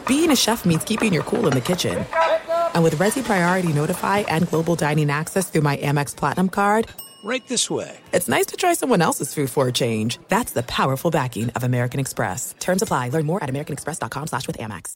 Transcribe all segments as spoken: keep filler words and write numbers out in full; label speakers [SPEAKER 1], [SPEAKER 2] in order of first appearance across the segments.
[SPEAKER 1] being a chef means keeping your cool in the kitchen. And with Resi Priority Notify and Global Dining Access through my Amex Platinum card,
[SPEAKER 2] right this way.
[SPEAKER 1] It's nice to try someone else's food for a change. That's the powerful backing of American Express. Terms apply. Learn more at americanexpress.com slash with Amex.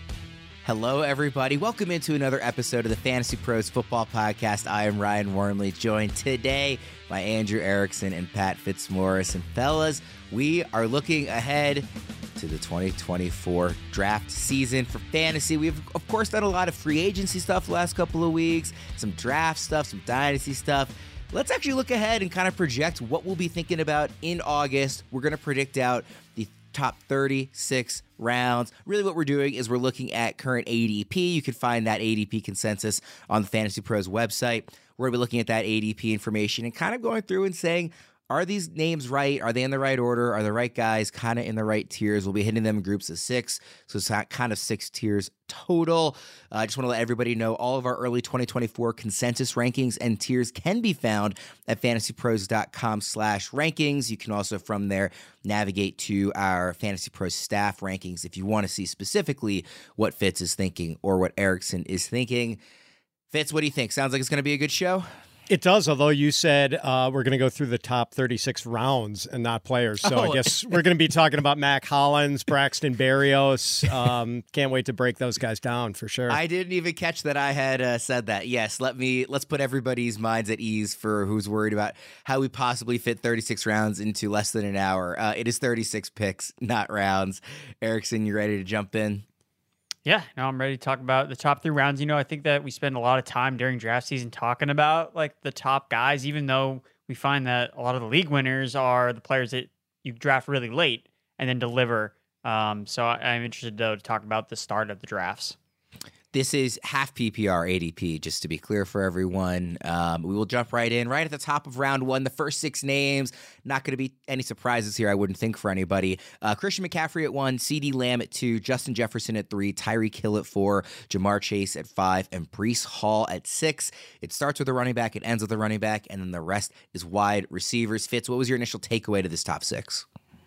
[SPEAKER 3] Hello, everybody. Welcome into another episode of the Fantasy Pros Football Podcast. I am Ryan Wormley, joined today by Andrew Erickson and Pat Fitzmaurice. And fellas, we are looking ahead to the twenty twenty-four draft season for fantasy. We've, of course, done a lot of free agency stuff the last couple of weeks, some draft stuff, some dynasty stuff. Let's actually look ahead and kind of project what we'll be thinking about in August. We're going to predict out the top thirty-six rounds. Really what we're doing is we're looking at current A D P. You can find that A D P consensus on the Fantasy Pros website. We're going to be looking at that A D P information and kind of going through and saying, are these names right? Are they in the right order? Are the right guys kind of in the right tiers? We'll be hitting them in groups of six, so it's kind of six tiers total. I uh, just want to let everybody know all of our early twenty twenty-four consensus rankings and tiers can be found at fantasypros.com slash rankings. You can also from there navigate to our Fantasy Pros staff rankings if you want to see specifically what Fitz is thinking or what Erickson is thinking. Fitz, what do you think? Sounds like it's going to be a good show?
[SPEAKER 4] It does, although you said uh, we're going to go through the top thirty-six rounds and not players. So oh. I guess we're going to be talking about Mac Hollins, Braxton Berrios. Um, can't wait to break those guys down for sure.
[SPEAKER 3] I didn't even catch that I had uh, said that. Yes, let me let's put everybody's minds at ease for who's worried about how we possibly fit thirty-six rounds into less than an hour. Uh, it is thirty-six picks, not rounds. Erickson, you ready to jump in?
[SPEAKER 5] Yeah, no, I'm ready to talk about the top three rounds. You know, I think that we spend a lot of time during draft season talking about like the top guys, even though we find that a lot of the league winners are the players that you draft really late and then deliver. Um, so I, I'm interested, though, to talk about the start of the drafts.
[SPEAKER 3] This is half P P R A D P, just to be clear for everyone. Um, we will jump right in, right at the top of round one. The first six names, not going to be any surprises here, I wouldn't think, for anybody. Uh, Christian McCaffrey at one, CeeDee Lamb at two, Justin Jefferson at three, Tyreek Hill at four, Jamar Chase at five, and Breece Hall at six. It starts with a running back, it ends with a running back, and then the rest is wide receivers. Fitz, what was your initial takeaway to this top six?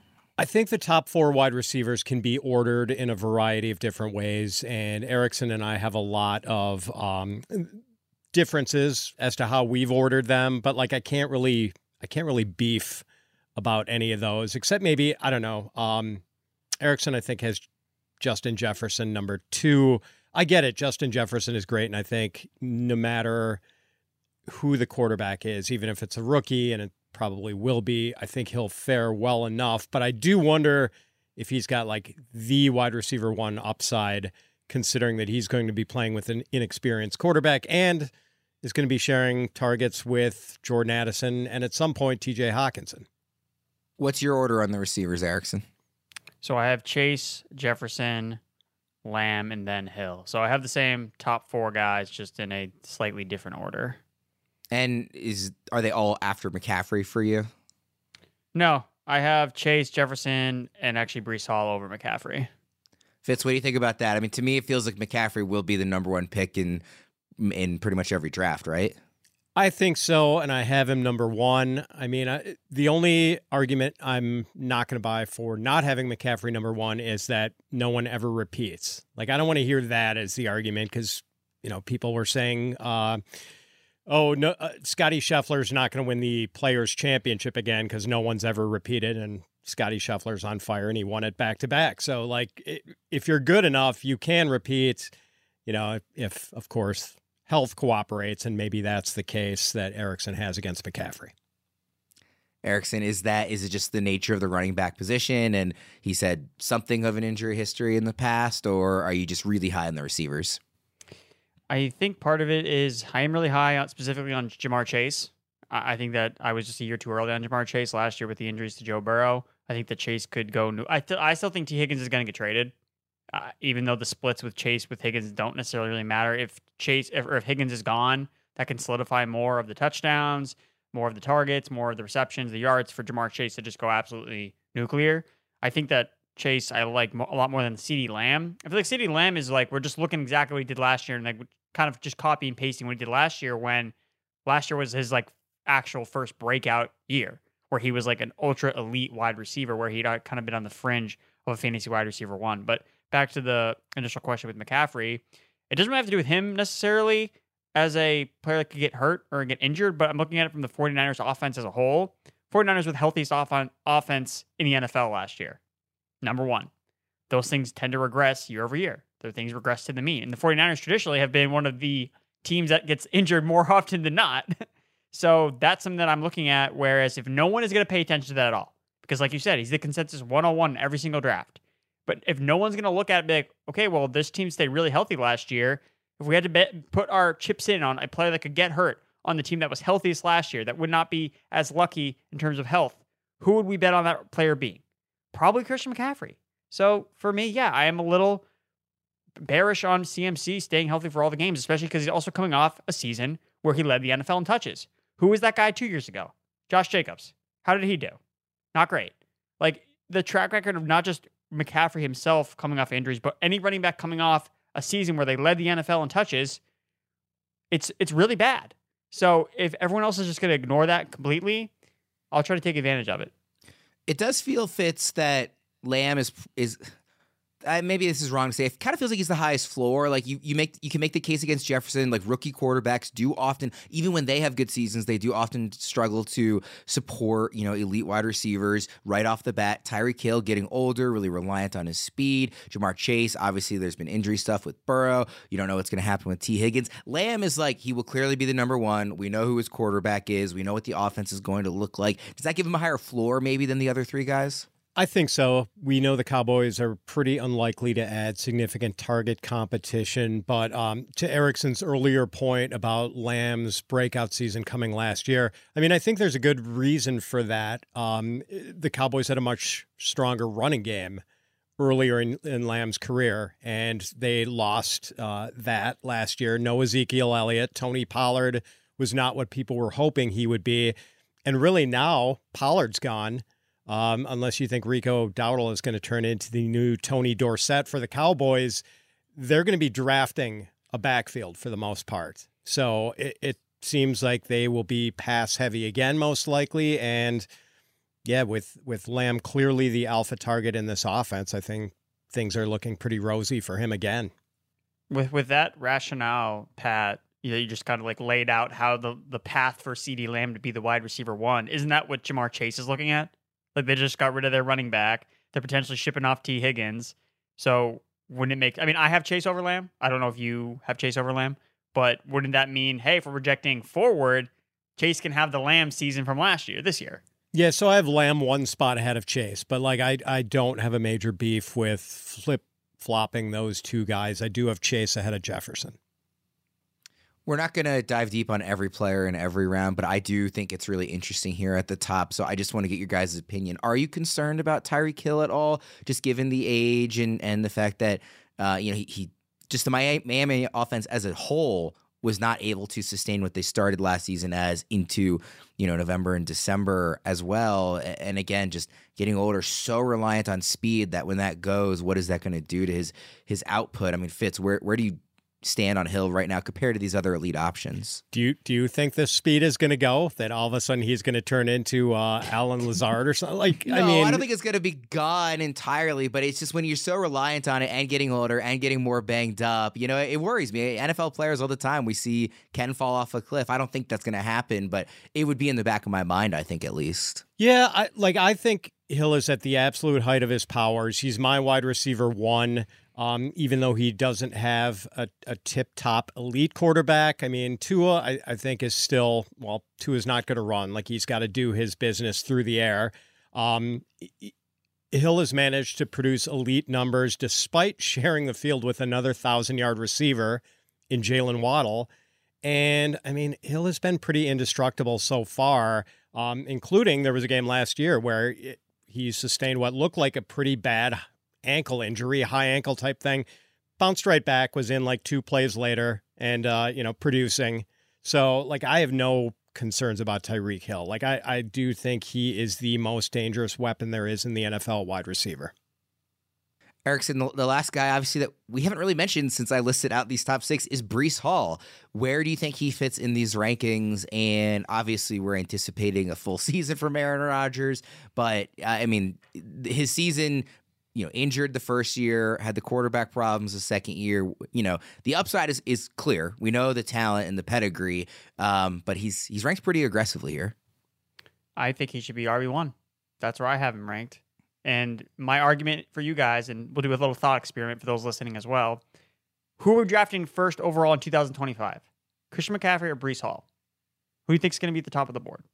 [SPEAKER 4] I think the top four wide receivers can be ordered in a variety of different ways, and Erickson and I have a lot of um, differences as to how we've ordered them. But like, I can't really, I can't really beef about any of those, except maybe I don't know. Um, Erickson, I think, has Justin Jefferson number two. I get it. Justin Jefferson is great, and I think no matter who the quarterback is, even if it's a rookie, and it probably will be, I think he'll fare well enough. But I do wonder if he's got like the wide receiver one upside, considering that he's going to be playing with an inexperienced quarterback and is going to be sharing targets with Jordan Addison and at some point T J Hawkinson.
[SPEAKER 3] What's your order on the receivers, Erickson?
[SPEAKER 5] So I have Chase, Jefferson, Lamb, and then Hill. So I have the same top four guys, just in a slightly different order.
[SPEAKER 3] And is are they all after McCaffrey for you?
[SPEAKER 5] No, I have Chase, Jefferson, and actually Breece Hall over McCaffrey.
[SPEAKER 3] Fitz, what do you think about that? I mean, to me, it feels like McCaffrey will be the number one pick in in pretty much every draft, right?
[SPEAKER 4] I think so, and I have him number one. I mean, I, the only argument I'm not going to buy for not having McCaffrey number one is that no one ever repeats. Like, I don't want to hear that as the argument because, you know, people were saying, uh, oh, no, uh, Scotty Scheffler's not going to win the Players' Championship again because no one's ever repeated, and Scotty Scheffler's on fire, and he won it back-to-back. So, like, it, if you're good enough, you can repeat, you know, if, if, of course, health cooperates, and maybe that's the case that Erickson has against McCaffrey.
[SPEAKER 3] Erickson, is that is it just the nature of the running back position, and he said something of an injury history in the past, or are you just really high on the receivers?
[SPEAKER 5] I think part of it is I am really high on, specifically on Jamar Chase. I think that I was just a year too early on Jamar Chase last year with the injuries to Joe Burrow. I think that Chase could go new. I, th- I still think T. Higgins is going to get traded, uh, even though the splits with Chase with Higgins don't necessarily really matter. If Chase if, or if Higgins is gone, that can solidify more of the touchdowns, more of the targets, more of the receptions, the yards for Jamar Chase to just go absolutely nuclear. I think that Chase I like mo- a lot more than CeeDee Lamb. I feel like CeeDee Lamb is like, we're just looking exactly what he did last year and like kind of just copy and pasting what he did last year, when last year was his like actual first breakout year where he was like an ultra elite wide receiver, where he'd kind of been on the fringe of a fantasy wide receiver one. But back to the initial question with McCaffrey, it doesn't really have to do with him necessarily as a player that could get hurt or get injured, but I'm looking at it from the 49ers offense as a whole. 49ers with healthiest off- offense in the N F L last year. Number one. Those things tend to regress year over year. Their things regress to the mean. And the 49ers traditionally have been one of the teams that gets injured more often than not. So that's something that I'm looking at, whereas if no one is going to pay attention to that at all, because like you said, he's the consensus one oh one in every single draft. But if no one's going to look at it and be like, okay, well, this team stayed really healthy last year. If we had to bet, put our chips in on a player that could get hurt on the team that was healthiest last year, that would not be as lucky in terms of health, who would we bet on that player being? Probably Christian McCaffrey. So for me, yeah, I am a little bearish on C M C staying healthy for all the games, especially because he's also coming off a season where he led the N F L in touches. Who was that guy two years ago? Josh Jacobs. How did he do? Not great. Like the track record of not just McCaffrey himself coming off injuries, but any running back coming off a season where they led the N F L in touches, it's it's really bad. So if everyone else is just going to ignore that completely, I'll try to take advantage of it.
[SPEAKER 3] It does feel, Fitz, that Lamb is is uh, maybe this is wrong to say. It kind of feels like he's the highest floor. Like you, you make you can make the case against Jefferson. Like rookie quarterbacks do often, even when they have good seasons, they do often struggle to support, you know, elite wide receivers right off the bat. Tyreek Hill getting older, really reliant on his speed. Jamar Chase, obviously, there's been injury stuff with Burrow. You don't know what's going to happen with T. Higgins. Lamb is like, he will clearly be the number one. We know who his quarterback is. We know what the offense is going to look like. Does that give him a higher floor maybe than the other three guys?
[SPEAKER 4] I think so. We know the Cowboys are pretty unlikely to add significant target competition. But um, to Erickson's earlier point about Lamb's breakout season coming last year, I mean, I think there's a good reason for that. Um, the Cowboys had a much stronger running game earlier in, in Lamb's career, and they lost uh, that last year. No Ezekiel Elliott. Tony Pollard was not what people were hoping he would be. And really now, Pollard's gone. Um, unless you think Rico Dowdle is going to turn into the new Tony Dorsett for the Cowboys, they're going to be drafting a backfield for the most part. So it, it seems like they will be pass heavy again, most likely. And yeah, with, with Lamb clearly the alpha target in this offense, I think things are looking pretty rosy for him again.
[SPEAKER 5] With with that rationale, Pat, you know, you just kind of like laid out how the, the path for CeeDee Lamb to be the wide receiver one. Isn't that what Jamar Chase is looking at? Like they just got rid of their running back. They're potentially shipping off T. Higgins. So wouldn't it make, I mean, I have Chase over Lamb. I don't know if you have Chase over Lamb, but wouldn't that mean, hey, if we're projecting forward, Chase can have the Lamb season from last year, this year?
[SPEAKER 4] Yeah, so I have Lamb one spot ahead of Chase, but like I, I don't have a major beef with flip-flopping those two guys. I do have Chase ahead of Jefferson.
[SPEAKER 3] We're not going to dive deep on every player in every round, but I do think it's really interesting here at the top. So I just want to get your guys' opinion. Are you concerned about Tyreek Hill at all, just given the age and, and the fact that uh, you know he, he just the Miami offense as a whole was not able to sustain what they started last season as into, you know, November and December as well. And again, just getting older, so reliant on speed that when that goes, what is that going to do to his his output? I mean, Fitz, where where do you stand on Hill right now compared to these other elite options?
[SPEAKER 4] Do you do you think the speed is going to go? That all of a sudden he's going to turn into uh, Alan Lazard or something? Like,
[SPEAKER 3] no,
[SPEAKER 4] I mean,
[SPEAKER 3] I don't think it's going to be gone entirely. But it's just when you're so reliant on it and getting older and getting more banged up, you know, it worries me. N F L players all the time we see can fall off a cliff. I don't think that's going to happen, but it would be in the back of my mind. I think at least.
[SPEAKER 4] Yeah, I, like I think Hill is at the absolute height of his powers. He's my wide receiver one. Um, even though he doesn't have a, a tip-top elite quarterback. I mean, Tua, I, I think, is still, well, Tua's not going to run. Like, he's got to do his business through the air. Um, Hill has managed to produce elite numbers despite sharing the field with another thousand-yard receiver in Jalen Waddle. And, I mean, Hill has been pretty indestructible so far, um, including there was a game last year where it, he sustained what looked like a pretty bad ankle injury, high ankle type thing, bounced right back, was in like two plays later and, uh, you know, producing. So like, I have no concerns about Tyreek Hill. Like I, I do think he is the most dangerous weapon there is in the N F L wide receiver.
[SPEAKER 3] Erickson, the, the last guy, obviously, that we haven't really mentioned since I listed out these top six is Breece Hall. Where do you think he fits in these rankings? And obviously, we're anticipating a full season from Aaron Rodgers. But, uh, I mean, his season you know, injured the first year, had the quarterback problems the second year. You know, the upside is is clear. We know the talent and the pedigree, um, but he's he's ranked pretty aggressively here.
[SPEAKER 5] I think he should be R B one. That's where I have him ranked. And my argument for you guys, and we'll do a little thought experiment for those listening as well. Who are we drafting first overall in two thousand twenty-five? Christian McCaffrey or Breece Hall? Who do you think is going to be at the top of the board?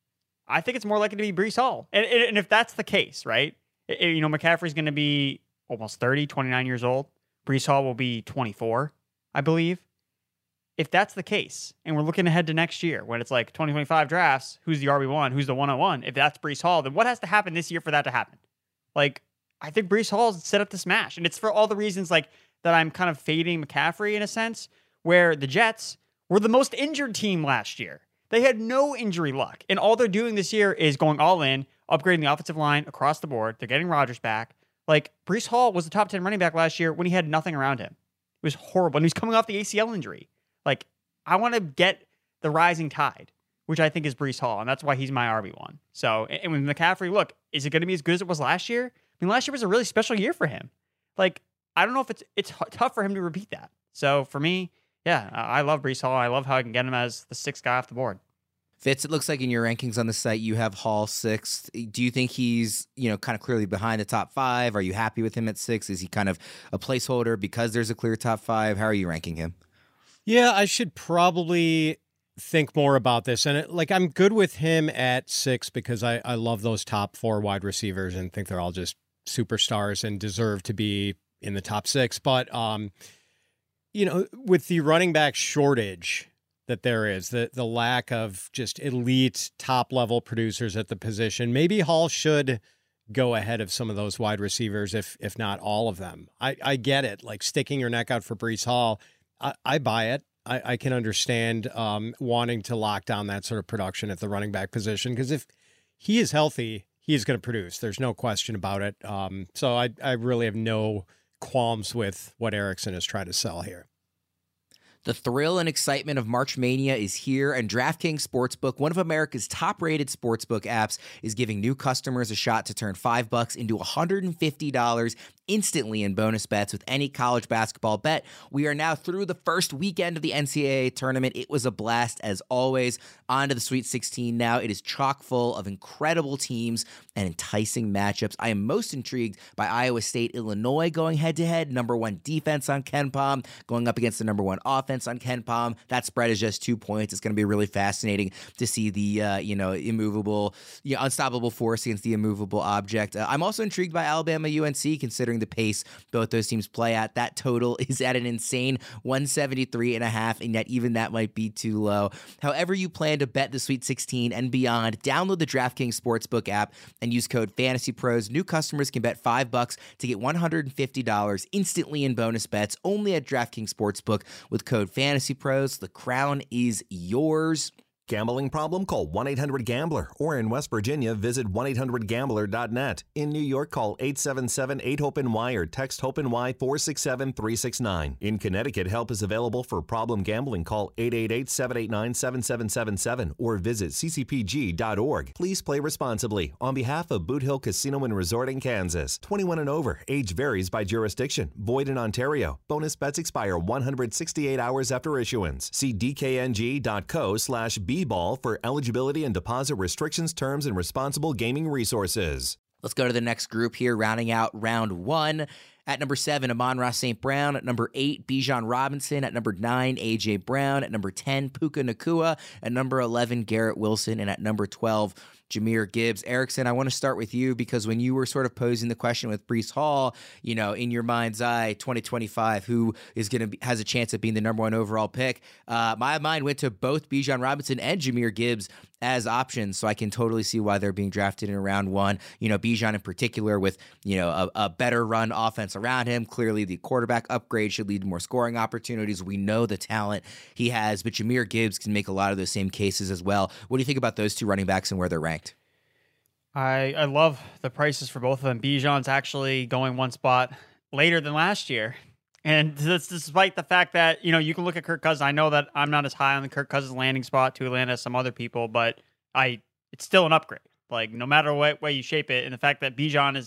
[SPEAKER 5] I think it's more likely to be Breece Hall. And, and if that's the case, right? It, you know, McCaffrey's going to be almost thirty, twenty-nine years old. Breece Hall will be twenty-four, I believe. If that's the case, and we're looking ahead to next year when it's like twenty twenty-five drafts, who's the R B one, who's the one oh one? If that's Breece Hall, then what has to happen this year for that to happen? Like, I think Breece Hall's set up to smash. And it's for all the reasons like that I'm kind of fading McCaffrey in a sense, where the Jets were the most injured team last year. They had no injury luck. And all they're doing this year is going all in, upgrading the offensive line across the board. They're getting Rodgers back. Like, Breece Hall was the top ten running back last year when he had nothing around him. It was horrible. And he's coming off the A C L injury. Like, I want to get the rising tide, which I think is Breece Hall. And that's why he's my R B one. So, and with McCaffrey, look, is it going to be as good as it was last year? I mean, last year was a really special year for him. Like, I don't know if it's it's tough for him to repeat that. So, for me, yeah, I love Breece Hall. I love how I can get him as the sixth guy off the board.
[SPEAKER 3] Fitz, it looks like in your rankings on the site you have Hall sixth. Do you think he's, you know, kind of clearly behind the top five? Are you happy with him at six? Is he kind of a placeholder because there's a clear top five? How are you ranking him?
[SPEAKER 4] Yeah, I should probably think more about this. And it, like, I'm good with him at six because I, I love those top four wide receivers and think they're all just superstars and deserve to be in the top six. But, um, you know, with the running back shortage that there is, the the lack of just elite top level producers at the position, maybe Hall should go ahead of some of those wide receivers, if if not all of them. I, I get it. Like, sticking your neck out for Breece Hall, I, I buy it. I, I can understand um, wanting to lock down that sort of production at the running back position, because if he is healthy, he is going to produce. There's no question about it. Um, so I, I really have no qualms with what Erickson is trying to sell here.
[SPEAKER 3] The thrill and excitement of March Mania is here, and DraftKings Sportsbook, one of America's top-rated sportsbook apps, is giving new customers a shot to turn five bucks into one hundred fifty dollars instantly in bonus bets with any college basketball bet. We are now through the first weekend of the N C double A tournament. It was a blast as always. On to the Sweet sixteen now. It is chock full of incredible teams and enticing matchups. I am most intrigued by Iowa State, Illinois going head-to-head. Number one defense on KenPom going up against the number one offense on KenPom. That spread is just two points. It's going to be really fascinating to see the uh, you know immovable, you know, unstoppable force against the immovable object. Uh, I'm also intrigued by Alabama U N C, considering the pace both those teams play at. That total is at an insane one seventy-three and a half, and yet even that might be too low. However you plan to bet the Sweet sixteen and beyond, download the DraftKings Sportsbook app and use code FANTASYPROS. New customers can bet five bucks to get one hundred fifty dollars instantly in bonus bets only at DraftKings Sportsbook with code FANTASYPROS. The crown is yours.
[SPEAKER 2] Gambling problem? Call one eight hundred gambler. Or in West Virginia, visit one eight hundred gambler dot net. In New York, call eight seven seven eight hope N Y or text HOPE-NY four six seven three six nine. In Connecticut, help is available for problem gambling. Call eight eight eight seven eight nine seven seven seven seven or visit c c p g dot org. Please play responsibly. On behalf of Boot Hill Casino and Resort in Kansas. twenty-one and over. Age varies by jurisdiction. Void in Ontario. Bonus bets expire one hundred sixty-eight hours after issuance. See d k n g dot co slash b ball for eligibility and deposit restrictions, terms, and responsible gaming resources.
[SPEAKER 3] Let's go to the next group here, rounding out round one. At number seven, Amon-Ra Saint Brown. At number eight, Bijan Robinson. At number nine, A J. Brown. At number ten, Puka Nacua. At number eleven, Garrett Wilson. And at number twelve, Jahmyr Gibbs. Erickson, I want to start with you because when you were sort of posing the question with Breece Hall, you know, in your mind's eye, twenty twenty-five, who is going to be, has a chance of being the number one overall pick? Uh, my mind went to both Bijan Robinson and Jahmyr Gibbs as options, so I can totally see why they're being drafted in round one. You know, Bijan in particular with, you know, a, a better run offense around him. Clearly the quarterback upgrade should lead to more scoring opportunities. We know the talent he has, but Jahmyr Gibbs can make a lot of those same cases as well. What do you think about those two running backs and where they're ranked?
[SPEAKER 5] I, I love the prices for both of them. Bijan's actually going one spot later than last year. And that's despite the fact that, you know, you can look at Kirk Cousins. I know that I'm not as high on the Kirk Cousins landing spot to Atlanta as some other people, but I it's still an upgrade. Like, no matter what way you shape it. And the fact that Bijan is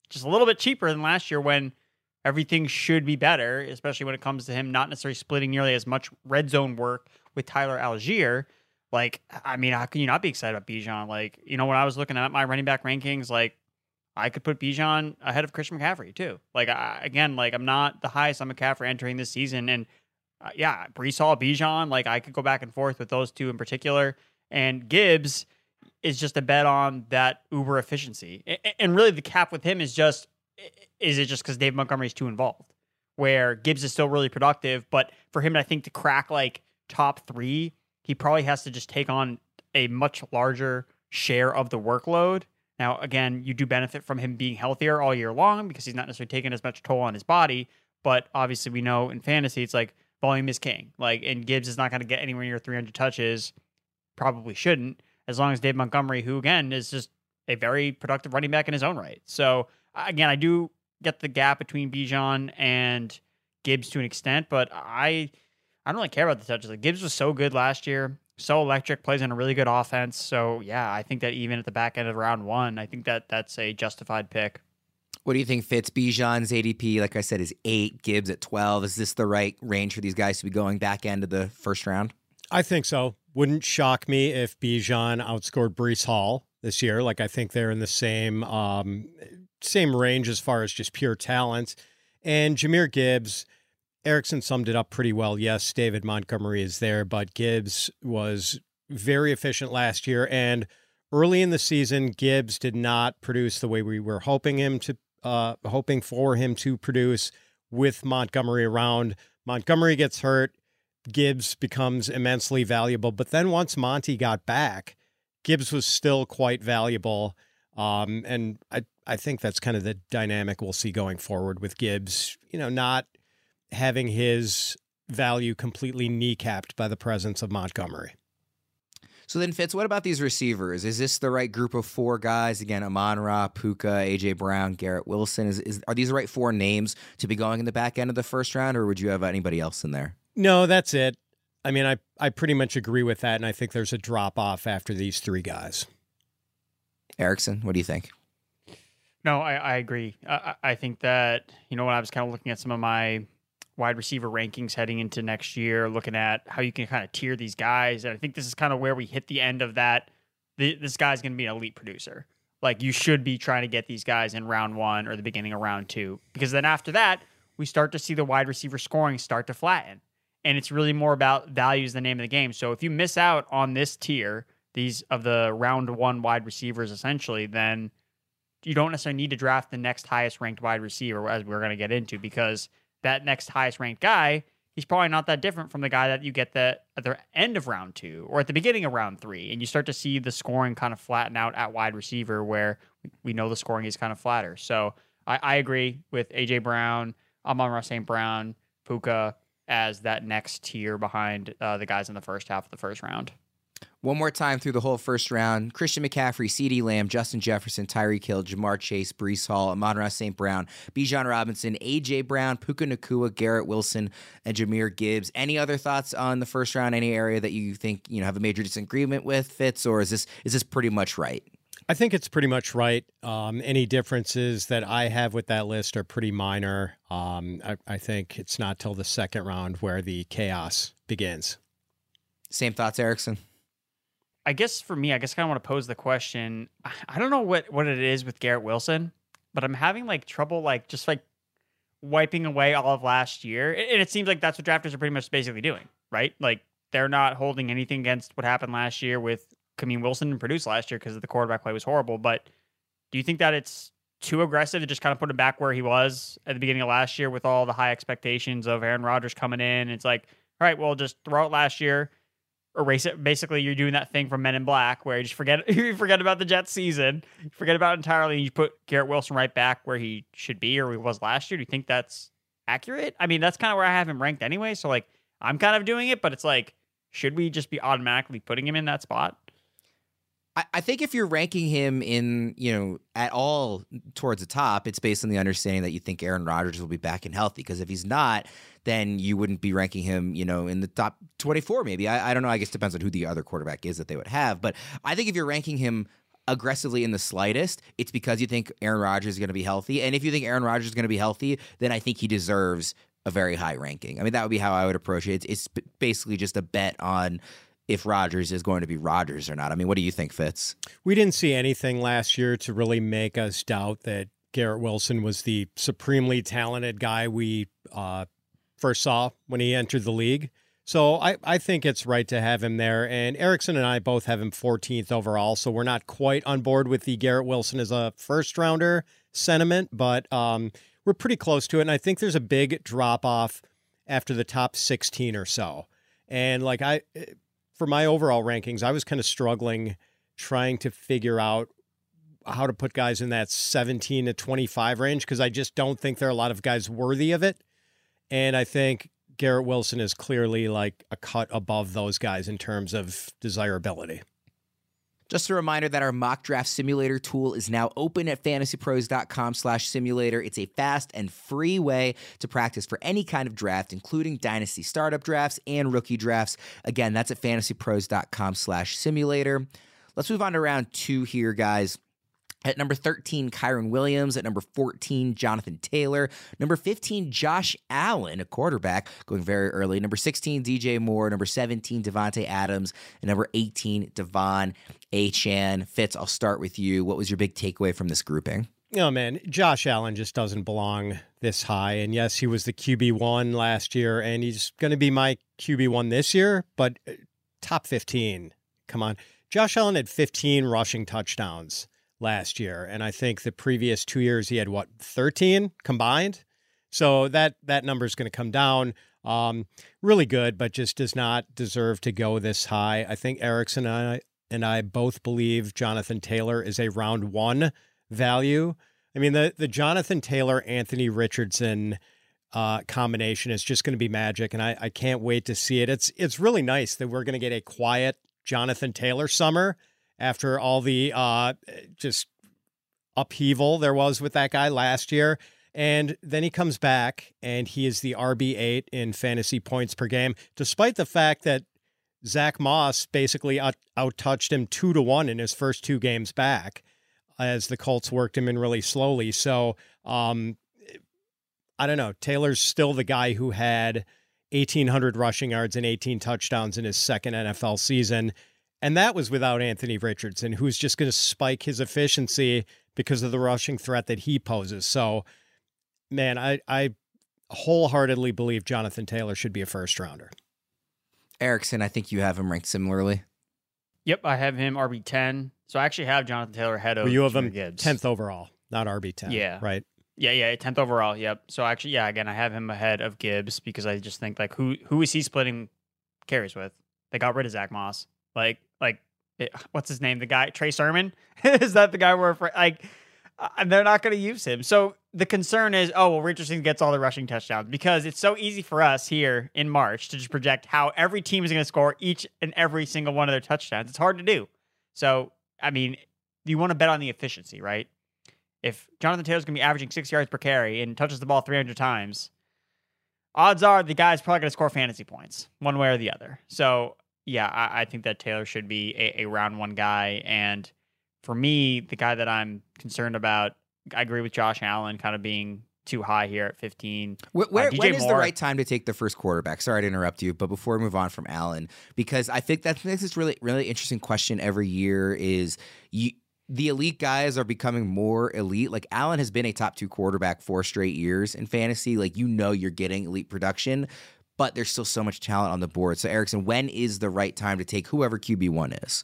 [SPEAKER 5] just a little bit cheaper than last year when everything should be better, especially when it comes to him not necessarily splitting nearly as much red zone work with Tyler Algier. Like, I mean, how can you not be excited about Bijan? Like, you know, when I was looking at my running back rankings, like, I could put Bijan ahead of Christian McCaffrey too. Like, I, again, like I'm not the highest on McCaffrey entering this season. And uh, yeah, Breece Hall, Bijan, like I could go back and forth with those two in particular. And Gibbs is just a bet on that uber efficiency. And really the cap with him is just, is it just because Dave Montgomery's too involved? Where Gibbs is still really productive, but for him, I think to crack like top three, he probably has to just take on a much larger share of the workload. Now, again, you do benefit from him being healthier all year long because he's not necessarily taking as much toll on his body. But obviously, we know in fantasy, it's like volume is king. Like, and Gibbs is not going to get anywhere near three hundred touches. Probably shouldn't, as long as Dave Montgomery, who again is just a very productive running back in his own right. So again, I do get the gap between Bijan and Gibbs to an extent, but I I don't really care about the touches. Like, Gibbs was so good last year. So electric, plays in a really good offense. So, yeah, I think that even at the back end of round one, I think that that's a justified pick.
[SPEAKER 3] What do you think, Fitz? Bijan's A D P, like I said, is eight, Gibbs at twelve. Is this the right range for these guys to be going back end of the first round?
[SPEAKER 4] I think so. Wouldn't shock me if Bijan outscored Breece Hall this year. Like, I think they're in the same um, same range as far as just pure talent. And Jahmyr Gibbs, Erickson summed it up pretty well. Yes, David Montgomery is there, but Gibbs was very efficient last year. And early in the season, Gibbs did not produce the way we were hoping him to, uh, hoping for him to produce with Montgomery around. Montgomery gets hurt. Gibbs becomes immensely valuable. But then once Monty got back, Gibbs was still quite valuable. Um, and I, I think that's kind of the dynamic we'll see going forward with Gibbs, you know, not having his value completely kneecapped by the presence of Montgomery.
[SPEAKER 3] So then, Fitz, what about these receivers? Is this the right group of four guys? Again, Amon-Ra, Puka, A J. Brown, Garrett Wilson. Is, is Are these the right four names to be going in the back end of the first round, or would you have anybody else in there?
[SPEAKER 4] No, that's it. I mean, I, I pretty much agree with that, and I think there's a drop-off after these three guys.
[SPEAKER 3] Erickson, what do you think?
[SPEAKER 5] No, I, I agree. I, I think that, you know, when I was kind of looking at some of my wide receiver rankings heading into next year, looking at how you can kind of tier these guys. And I think this is kind of where we hit the end of that. The, this guy's going to be an elite producer. Like, you should be trying to get these guys in round one or the beginning of round two, because then after that, we start to see the wide receiver scoring start to flatten. And it's really more about value is the name of the game. So if you miss out on this tier, these of the round one wide receivers, essentially, then you don't necessarily need to draft the next highest ranked wide receiver, as we're going to get into, because that next highest ranked guy, he's probably not that different from the guy that you get the, at the end of round two or at the beginning of round three. And you start to see the scoring kind of flatten out at wide receiver, where we know the scoring is kind of flatter. So I, I agree with A J. Brown, Amon-Ra Saint Brown, Puka as that next tier behind uh, the guys in the first half of the first round.
[SPEAKER 3] One more time through the whole first round: Christian McCaffrey, CeeDee Lamb, Justin Jefferson, Tyreek Hill, Ja'Marr Chase, Breece Hall, Amon-Ra Saint Brown, Bijan Robinson, A J. Brown, Puka Nacua, Garrett Wilson, and Jahmyr Gibbs. Any other thoughts on the first round? Any area that you think, you know, have a major disagreement with, Fitz, or is this is this pretty much right?
[SPEAKER 4] I think it's pretty much right. Um, any differences that I have with that list are pretty minor. Um, I, I think it's not till the second round where the chaos begins.
[SPEAKER 3] Same thoughts, Erickson?
[SPEAKER 5] I guess for me, I guess I kind of want to pose the question. I don't know what, what it is with Garrett Wilson, but I'm having like trouble, like just like wiping away all of last year. And it seems like that's what drafters are pretty much basically doing, right? Like, they're not holding anything against what happened last year with Kameem Wilson and produced last year because the quarterback play was horrible. But do you think that it's too aggressive to just kind of put him back where he was at the beginning of last year with all the high expectations of Aaron Rodgers coming in? It's like, all right, well, just throw it last year, erase it. Basically, you're doing that thing from Men in Black where you just forget you forget about the Jets season, you forget about it entirely, and you put Garrett Wilson right back where he should be or he was last year. Do you think that's accurate? I mean, that's kind of where I have him ranked anyway. So, like, I'm kind of doing it, but it's like, should we just be automatically putting him in that spot?
[SPEAKER 3] I think if you're ranking him in, you know, at all towards the top, it's based on the understanding that you think Aaron Rodgers will be back and healthy. Because if he's not, then you wouldn't be ranking him, you know, in the top twenty-four maybe. I, I don't know. I guess it depends on who the other quarterback is that they would have. But I think if you're ranking him aggressively in the slightest, it's because you think Aaron Rodgers is going to be healthy. And if you think Aaron Rodgers is going to be healthy, then I think he deserves a very high ranking. I mean, that would be how I would approach it. It's, it's basically just a bet on if Rodgers is going to be Rodgers or not. I mean, what do you think, Fitz?
[SPEAKER 4] We didn't see anything last year to really make us doubt that Garrett Wilson was the supremely talented guy we uh, first saw when he entered the league. So I, I think it's right to have him there. And Erickson and I both have him fourteenth overall, so we're not quite on board with the Garrett Wilson as a first-rounder sentiment, but um, we're pretty close to it. And I think there's a big drop-off after the top sixteen or so. And like I... for my overall rankings, I was kind of struggling trying to figure out how to put guys in that seventeen to twenty-five range because I just don't think there are a lot of guys worthy of it. And I think Garrett Wilson is clearly like a cut above those guys in terms of desirability.
[SPEAKER 3] Just a reminder that our mock draft simulator tool is now open at fantasypros.com slash simulator. It's a fast and free way to practice for any kind of draft, including dynasty startup drafts and rookie drafts. Again, that's at fantasypros.com slash simulator. Let's move on to round two here, guys. At number thirteen, Kyron Williams. At number fourteen, Jonathan Taylor. Number fifteen, Josh Allen, a quarterback, going very early. Number sixteen, D J Moore. Number seventeen, Devontae Adams. And number eighteen, Devon Achane. Fitz, I'll start with you. What was your big takeaway from this grouping?
[SPEAKER 4] Oh, man, Josh Allen just doesn't belong this high. And yes, he was the Q B one last year, and he's going to be my Q B one this year, but top fifteen. Come on. Josh Allen had fifteen rushing touchdowns last year, and I think the previous two years he had, what, thirteen combined? So that that number is going to come down. Um, really good, but just does not deserve to go this high. I think Erickson and I, and I both believe Jonathan Taylor is a round one value. I mean, the, the Jonathan Taylor, Anthony Richardson uh, combination is just going to be magic, and I, I can't wait to see it. It's, it's really nice that we're going to get a quiet Jonathan Taylor summer after all the uh, just upheaval there was with that guy last year. And then he comes back, and he is the R B eight in fantasy points per game, despite the fact that Zach Moss basically out, out-touched him two to one in his first two games back as the Colts worked him in really slowly. So um, I don't know. Taylor's still the guy who had eighteen hundred rushing yards and eighteen touchdowns in his second N F L season. And that was without Anthony Richardson, who's just going to spike his efficiency because of the rushing threat that he poses. So, man, I, I wholeheartedly believe Jonathan Taylor should be a first rounder.
[SPEAKER 3] Erickson, I think you have him ranked similarly.
[SPEAKER 5] Yep, I have him R B ten. So I actually have Jonathan Taylor ahead of
[SPEAKER 4] well, you have him
[SPEAKER 5] Gibbs.
[SPEAKER 4] tenth overall, not R B ten.
[SPEAKER 5] Yeah.
[SPEAKER 4] Right?
[SPEAKER 5] Yeah, yeah, tenth overall. Yep. So actually, yeah, again, I have him ahead of Gibbs because I just think, like, who who is he splitting carries with? They got rid of Zach Moss. Like, like, it, what's his name? The guy, Trey Sermon? Is that the guy we're afraid? Like, uh, they're not going to use him. So the concern is, oh, well, Richardson gets all the rushing touchdowns because it's so easy for us here in March to just project how every team is going to score each and every single one of their touchdowns. It's hard to do. So, I mean, you want to bet on the efficiency, right? If Jonathan Taylor's going to be averaging six yards per carry and touches the ball three hundred times, odds are the guy's probably going to score fantasy points one way or the other. So, yeah, I, I think that Taylor should be a, a round one guy. And for me, the guy that I'm concerned about, I agree with Josh Allen kind of being too high here at fifteen.
[SPEAKER 3] Where, where,
[SPEAKER 5] uh,
[SPEAKER 3] when is
[SPEAKER 5] Moore,
[SPEAKER 3] the right time to take the first quarterback? Sorry to interrupt you, but before we move on from Allen, because I think that this is really, really interesting question every year is you, the elite guys are becoming more elite. Like Allen has been a top two quarterback four straight years in fantasy. Like, you know, you're getting elite production, but there's still so much talent on the board. So, Erickson, when is the right time to take whoever Q B one is?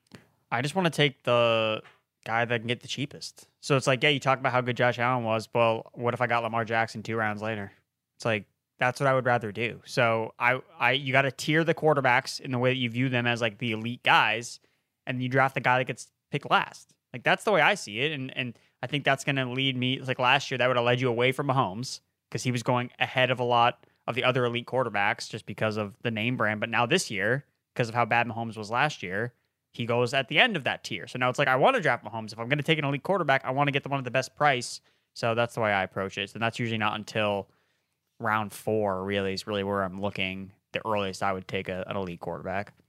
[SPEAKER 5] I just want to take the guy that can get the cheapest. So it's like, yeah, you talk about how good Josh Allen was. Well, what if I got Lamar Jackson two rounds later? It's like, that's what I would rather do. So I, I, you got to tier the quarterbacks in the way that you view them as like the elite guys, and you draft the guy that gets picked last. Like, that's the way I see it. And and I think that's going to lead me, like last year, that would have led you away from Mahomes because he was going ahead of a lot of the other elite quarterbacks just because of the name brand. But now this year, because of how bad Mahomes was last year, he goes at the end of that tier. So now it's like, I want to draft Mahomes. If I'm going to take an elite quarterback, I want to get the one at the best price. So that's the way I approach it. And that's usually not until round four, really, is really where I'm looking. The earliest I would take a, an elite quarterback.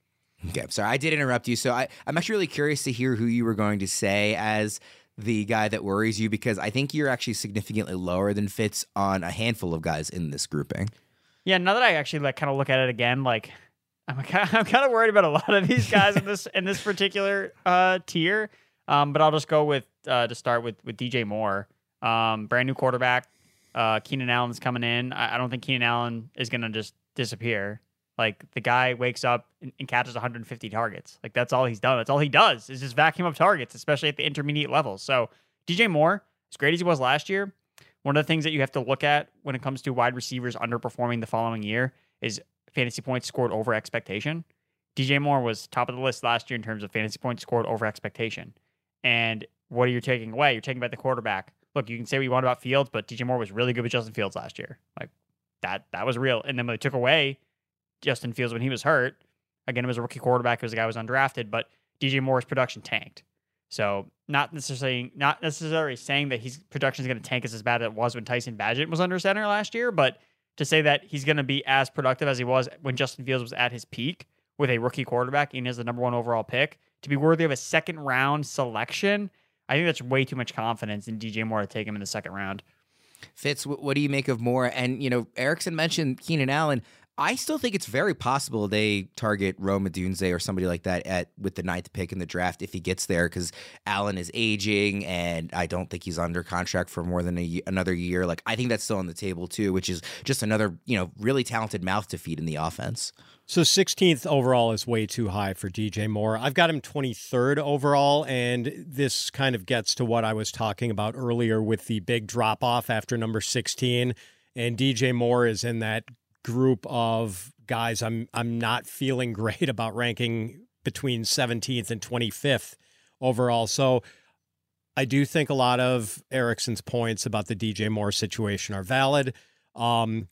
[SPEAKER 3] Okay, sorry, I did interrupt you. So I, I'm actually really curious to hear who you were going to say as the guy that worries you, because I think you're actually significantly lower than Fitz on a handful of guys in this grouping.
[SPEAKER 5] Yeah, now that I actually like kind of look at it again, like I'm kind of, I'm kind of worried about a lot of these guys in this in this particular uh, tier. Um, but I'll just go with uh, to start with with D J Moore, um, brand new quarterback. Uh, Keenan Allen's coming in. I, I don't think Keenan Allen is gonna just disappear. Like the guy wakes up and, and catches one hundred fifty targets. Like that's all he's done. That's all he does is just vacuum up targets, especially at the intermediate level. So D J Moore, as great as he was last year, one of the things that you have to look at when it comes to wide receivers underperforming the following year is fantasy points scored over expectation. D J Moore was top of the list last year in terms of fantasy points scored over expectation. And what are you taking away? You're taking about the quarterback. Look, you can say what you want about Fields, but D J Moore was really good with Justin Fields last year. Like that, that was real. And then when they took away Justin Fields when he was hurt, again, it was a rookie quarterback because the guy was undrafted, but D J Moore's production tanked. So not necessarily not necessarily saying that his production is going to tank as bad as it was when Tyson Bagent was under center last year, but to say that he's going to be as productive as he was when Justin Fields was at his peak with a rookie quarterback and as the number one overall pick to be worthy of a second round selection, I think that's way too much confidence in D J Moore to take him in the second round.
[SPEAKER 3] Fitz, what do you make of Moore? And, you know, Erickson mentioned Keenan Allen. I still think it's very possible they target Rome Odunze or somebody like that at with the ninth pick in the draft if he gets there, because Allen is aging and I don't think he's under contract for more than a, another year. Like I think that's still on the table too, which is just another, you know, really talented mouth to feed in the offense.
[SPEAKER 4] So sixteenth overall is way too high for D J Moore. I've got him twenty-third overall, and this kind of gets to what I was talking about earlier with the big drop-off after number sixteen, and D J Moore is in that group of guys I'm I'm not feeling great about ranking between seventeenth and twenty-fifth overall. So I do think a lot of Erickson's points about the D J Moore situation are valid. Um,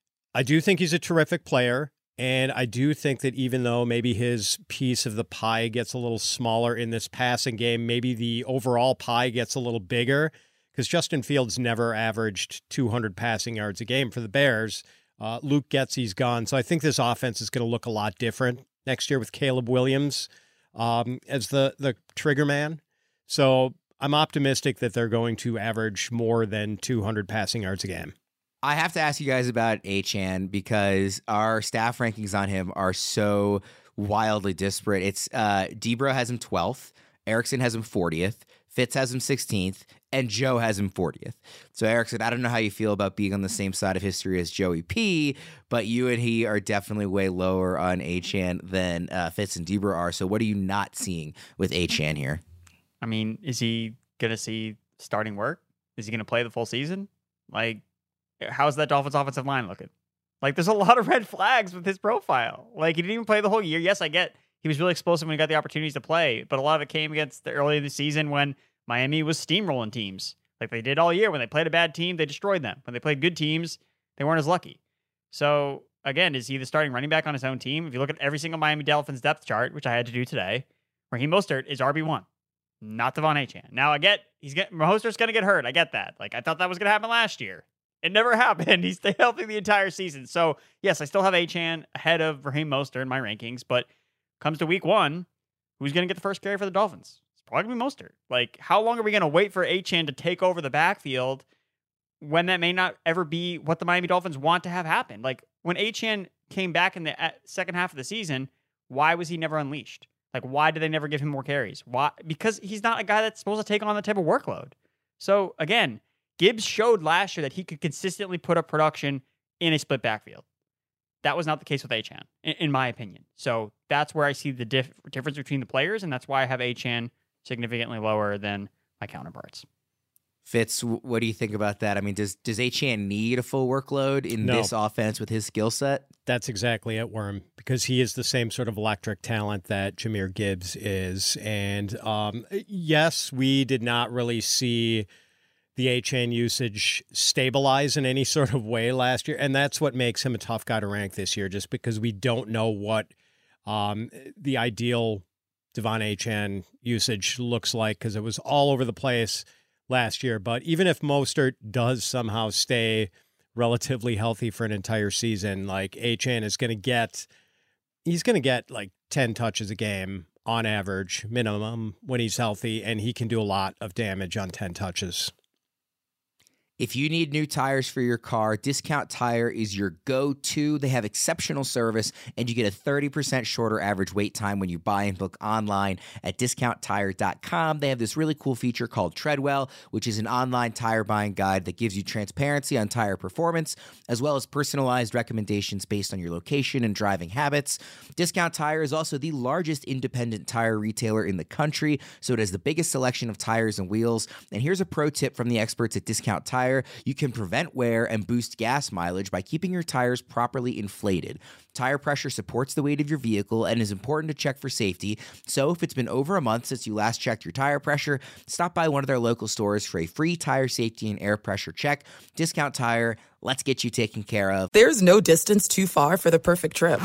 [SPEAKER 4] I do think he's a terrific player. And I do think that even though maybe his piece of the pie gets a little smaller in this passing game, maybe the overall pie gets a little bigger, because Justin Fields never averaged two hundred passing yards a game for the Bears. Uh, Luke Getsy's gone. So I think this offense is going to look a lot different next year with Caleb Williams um, as the, the trigger man. So I'm optimistic that they're going to average more than two hundred passing yards a game.
[SPEAKER 3] I have to ask you guys about Achane because our staff rankings on him are so wildly disparate. It's uh, Debra has him twelfth, Erickson has him fortieth, Fitz has him sixteenth, and Joe has him fortieth. So Erickson, I don't know how you feel about being on the same side of history as Joey P, but you and he are definitely way lower on Achane than uh, Fitz and Debra are. So what are you not seeing with Achane here?
[SPEAKER 5] I mean, is he going to see starting work? Is he going to play the full season? Like, how's that Dolphins offensive line looking? Like, there's a lot of red flags with his profile. Like, he didn't even play the whole year. Yes, I get he was really explosive when he got the opportunities to play, but a lot of it came against the early in the season when Miami was steamrolling teams. Like they did all year. When they played a bad team, they destroyed them. When they played good teams, they weren't as lucky. So, again, is he the starting running back on his own team? If you look at every single Miami Dolphins depth chart, which I had to do today, Raheem Mostert is R B one, not Devon Achane. Now, I get he's get Mostert's going to get hurt. I get that. Like, I thought that was going to happen last year. It never happened. He stayed healthy the entire season. So, yes, I still have Achane ahead of Raheem Mostert in my rankings, but comes to week one, who's going to get the first carry for the Dolphins? It's probably going to be Mostert. Like, how long are we going to wait for Achane to take over the backfield when that may not ever be what the Miami Dolphins want to have happen? Like, when Achane came back in the second half of the season, why was he never unleashed? Like, why did they never give him more carries? Why? Because he's not a guy that's supposed to take on that type of workload. So, again, Gibbs showed last year that he could consistently put up production in a split backfield. That was not the case with Achane, in, in my opinion. So that's where I see the diff- difference between the players, and that's why I have Achane significantly lower than my counterparts.
[SPEAKER 3] Fitz, what do you think about that? I mean, does does Achane need a full workload in
[SPEAKER 4] No.
[SPEAKER 3] this offense with his skill set?
[SPEAKER 4] That's exactly it, Worm, because he is the same sort of electric talent that Jahmyr Gibbs is. And um, yes, we did not really see the Achane usage stabilize in any sort of way last year. And that's what makes him a tough guy to rank this year, just because we don't know what um, the ideal Devon Achane usage looks like, because it was all over the place last year. But even if Mostert does somehow stay relatively healthy for an entire season, like Achane is going to get, he's going to get like ten touches a game on average, minimum, when he's healthy, and he can do a lot of damage on ten touches.
[SPEAKER 3] If you need new tires for your car, Discount Tire is your go-to. They have exceptional service, and you get a thirty percent shorter average wait time when you buy and book online at discount tire dot com. They have this really cool feature called Treadwell, which is an online tire buying guide that gives you transparency on tire performance, as well as personalized recommendations based on your location and driving habits. Discount Tire is also the largest independent tire retailer in the country, so it has the biggest selection of tires and wheels. And here's a pro tip from the experts at Discount Tire. You can prevent wear and boost gas mileage by keeping your tires properly inflated. Tire pressure supports the weight of your vehicle and is important to check for safety. So if it's been over a month since you last checked your tire pressure, stop by one of their local stores for a free tire safety and air pressure check. Discount Tire, let's get you taken care of.
[SPEAKER 1] There's no distance too far for the perfect trip.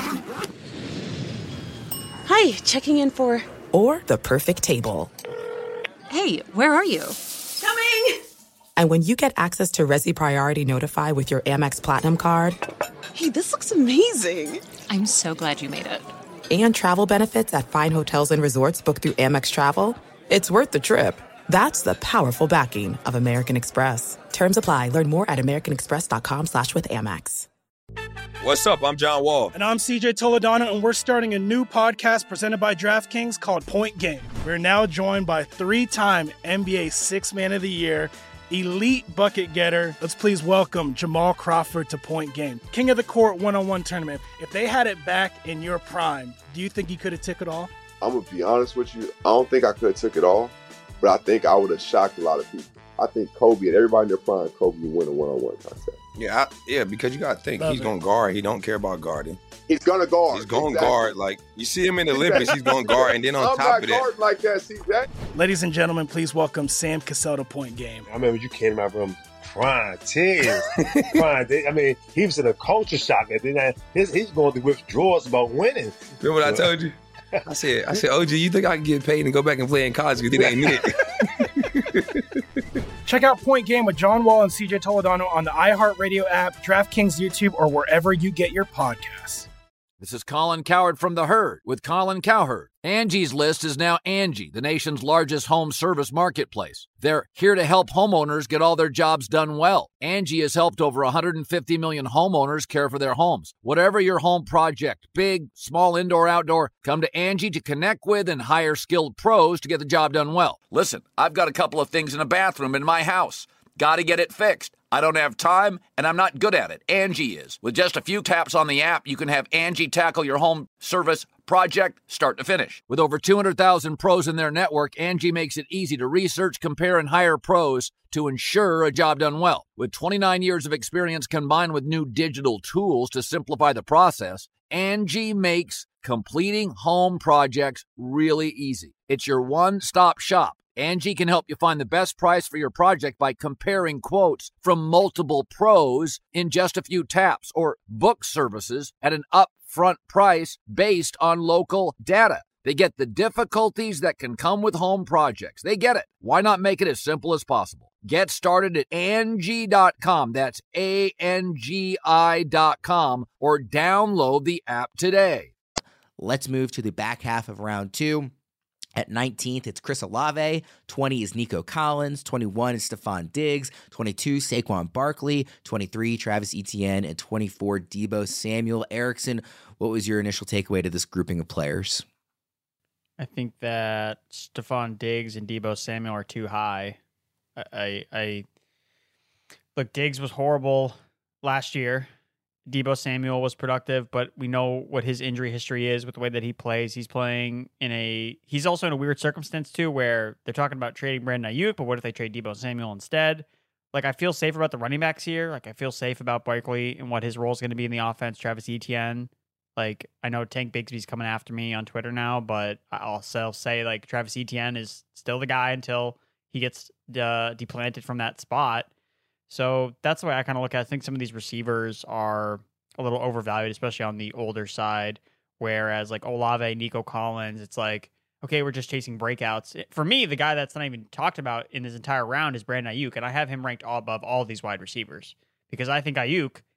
[SPEAKER 6] Hi, checking in for...
[SPEAKER 1] Or the perfect table.
[SPEAKER 6] Hey, where are you?
[SPEAKER 1] Coming! And when you get access to Resi Priority Notify with your Amex Platinum card...
[SPEAKER 6] Hey, this looks amazing. I'm so glad you made it.
[SPEAKER 1] And travel benefits at fine hotels and resorts booked through Amex Travel, it's worth the trip. That's the powerful backing of American Express. Terms apply. Learn more at americanexpress.com slash with Amex.
[SPEAKER 7] What's up? I'm John Wall.
[SPEAKER 8] And I'm C J Toledano, and we're starting a new podcast presented by DraftKings called Point Game. We're now joined by three-time N B A Sixth Man of the Year, elite bucket getter. Let's please welcome Jamal Crawford to Point Game. King of the Court one-on-one tournament. If they had it back in your prime, do you think you could have took it all?
[SPEAKER 9] I'm going to be honest with you. I don't think I could have took it all, but I think I would have shocked a lot of people. I think Kobe and everybody in their prime, Kobe would win a one-on-one contest.
[SPEAKER 7] Yeah, I, yeah, because you got to think, Love he's going to guard. He don't care about guarding.
[SPEAKER 9] He's going to guard.
[SPEAKER 7] He's going to
[SPEAKER 9] exactly.
[SPEAKER 7] guard. Like, you see him in the Olympics, he's going to guard. And then on
[SPEAKER 9] I'm
[SPEAKER 7] top
[SPEAKER 9] not
[SPEAKER 7] of that.
[SPEAKER 9] guarding like that, C J.
[SPEAKER 8] Ladies and gentlemen, please welcome Sam Cassell to Point Game.
[SPEAKER 10] I remember you came out from crying, tears, crying. I mean, he was in a culture shock. And then his, he's going through withdrawals about winning.
[SPEAKER 7] Remember what I told you? I said, I said, O G, you think I can get paid and go back and play in college because it ain't it?
[SPEAKER 8] Check out Point Game with John Wall and C J Toledano on the iHeartRadio app, DraftKings YouTube, or wherever you get your podcasts.
[SPEAKER 11] This is Colin Cowherd from The Herd with Colin Cowherd. Angie's List is now Angie, the nation's largest home service marketplace. They're here to help homeowners get all their jobs done well. Angie has helped over one hundred fifty million homeowners care for their homes. Whatever your home project, big, small, indoor, outdoor, come to Angie to connect with and hire skilled pros to get the job done well. Listen, I've got a couple of things in a bathroom in my house. Got to get it fixed. I don't have time, and I'm not good at it. Angie is. With just a few taps on the app, you can have Angie tackle your home service project start to finish. With over two hundred thousand pros in their network, Angie makes it easy to research, compare, and hire pros to ensure a job done well. With twenty-nine years of experience combined with new digital tools to simplify the process, Angie makes completing home projects really easy. It's your one-stop shop. Angie can help you find the best price for your project by comparing quotes from multiple pros in just a few taps, or book services at an upfront price based on local data. They get the difficulties that can come with home projects. They get it. Why not make it as simple as possible? Get started at Angie dot com. That's A N G I dot com, or download the app today.
[SPEAKER 3] Let's move to the back half of round two. At nineteenth, it's Chris Olave. twenty is Nico Collins. twenty-one is Stephon Diggs. twenty-two, Saquon Barkley. twenty-three, Travis Etienne. And twenty-four, Deebo Samuel. Erickson, what was your initial takeaway to this grouping of players?
[SPEAKER 5] I think that Stephon Diggs and Deebo Samuel are too high. I, I, I look, Diggs was horrible last year. Deebo Samuel was productive, but we know what his injury history is with the way that he plays. He's playing in a, he's also in a weird circumstance too, where they're talking about trading Brandon Ayuk, but what if they trade Deebo Samuel instead? Like, I feel safe about the running backs here. Like, I feel safe about Barkley and what his role is going to be in the offense. Travis Etienne. Like, I know Tank Bigsby's coming after me on Twitter now, but I'll also say, like, Travis Etienne is still the guy until he gets uh, deplanted from that spot. So that's the way I kind of look at it. I think some of these receivers are a little overvalued, especially on the older side, whereas like Olave, Nico Collins, it's like, okay, we're just chasing breakouts. For me, the guy that's not even talked about in this entire round is Brandon Ayuk, and I have him ranked all above all these wide receivers because I think Ayuk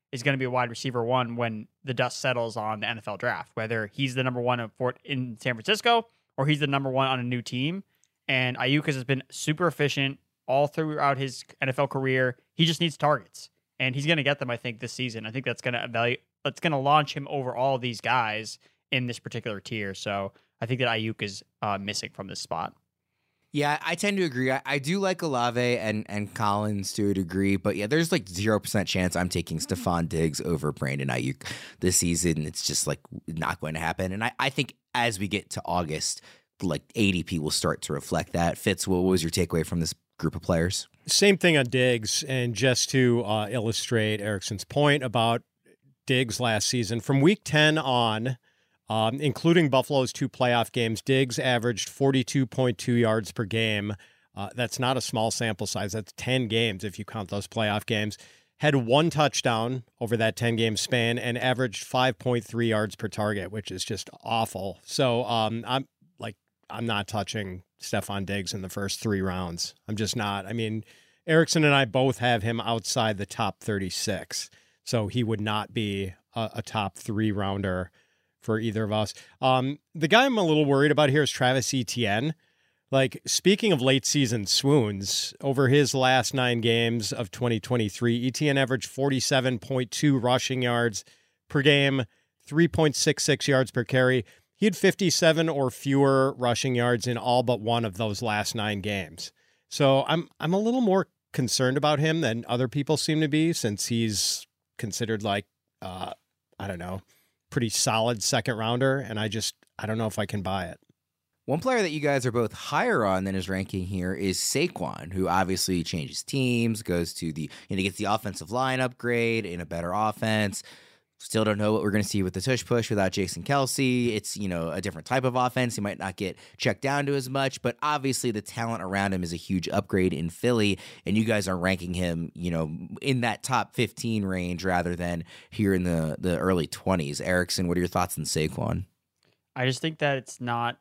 [SPEAKER 5] is going to be a wide receiver one when the dust settles on the N F L draft, whether he's the number one in San Francisco or he's the number one on a new team. And Aiyuk has been super efficient all throughout his N F L career. He just needs targets, and he's going to get them, I think, this season. I think that's going to evaluate, that's going to launch him over all these guys in this particular tier. So I think that Aiyuk is uh, missing from this spot.
[SPEAKER 3] Yeah, I tend to agree. I, I do like Olave and, and Collins to a degree, but yeah, there's like zero percent chance I'm taking Stephon Diggs over Brandon Aiyuk this season. It's just like not going to happen. And I, I think as we get to August, like A D P will start to reflect that. Fitz, what was your takeaway from this group of players?
[SPEAKER 4] Same thing on Diggs. And just to uh, illustrate Erickson's point about Diggs last season, from week ten on, Um, including Buffalo's two playoff games, Diggs averaged forty-two point two yards per game. Uh, that's not a small sample size. That's ten games if you count those playoff games. Had one touchdown over that ten-game span and averaged five point three yards per target, which is just awful. So um, I'm like, I'm not touching Stephon Diggs in the first three rounds. I'm just not. I mean, Erickson and I both have him outside the top thirty-six, so he would not be a, a top three rounder for either of us. Um, the guy I'm a little worried about here is Travis Etienne. Like, speaking of late season swoons, over his last nine games of twenty twenty-three, Etienne averaged forty-seven point two rushing yards per game, three point six six yards per carry. He had fifty-seven or fewer rushing yards in all but one of those last nine games. So I'm I'm a little more concerned about him than other people seem to be, since he's considered like, uh, I don't know, pretty solid second rounder, and I just I don't know if I can buy it.
[SPEAKER 3] One player that you guys are both higher on than his ranking here is Saquon, who obviously changes teams, goes to the, you know, gets the offensive line upgrade in a better offense. Still don't know what we're going to see with the tush push without Jason Kelce. It's, you know, a different type of offense. He might not get checked down to as much, but obviously the talent around him is a huge upgrade in Philly, and you guys are ranking him, you know, in that top fifteen range rather than here in the, the early twenties. Erickson, what are your thoughts on Saquon?
[SPEAKER 5] I just think that it's not,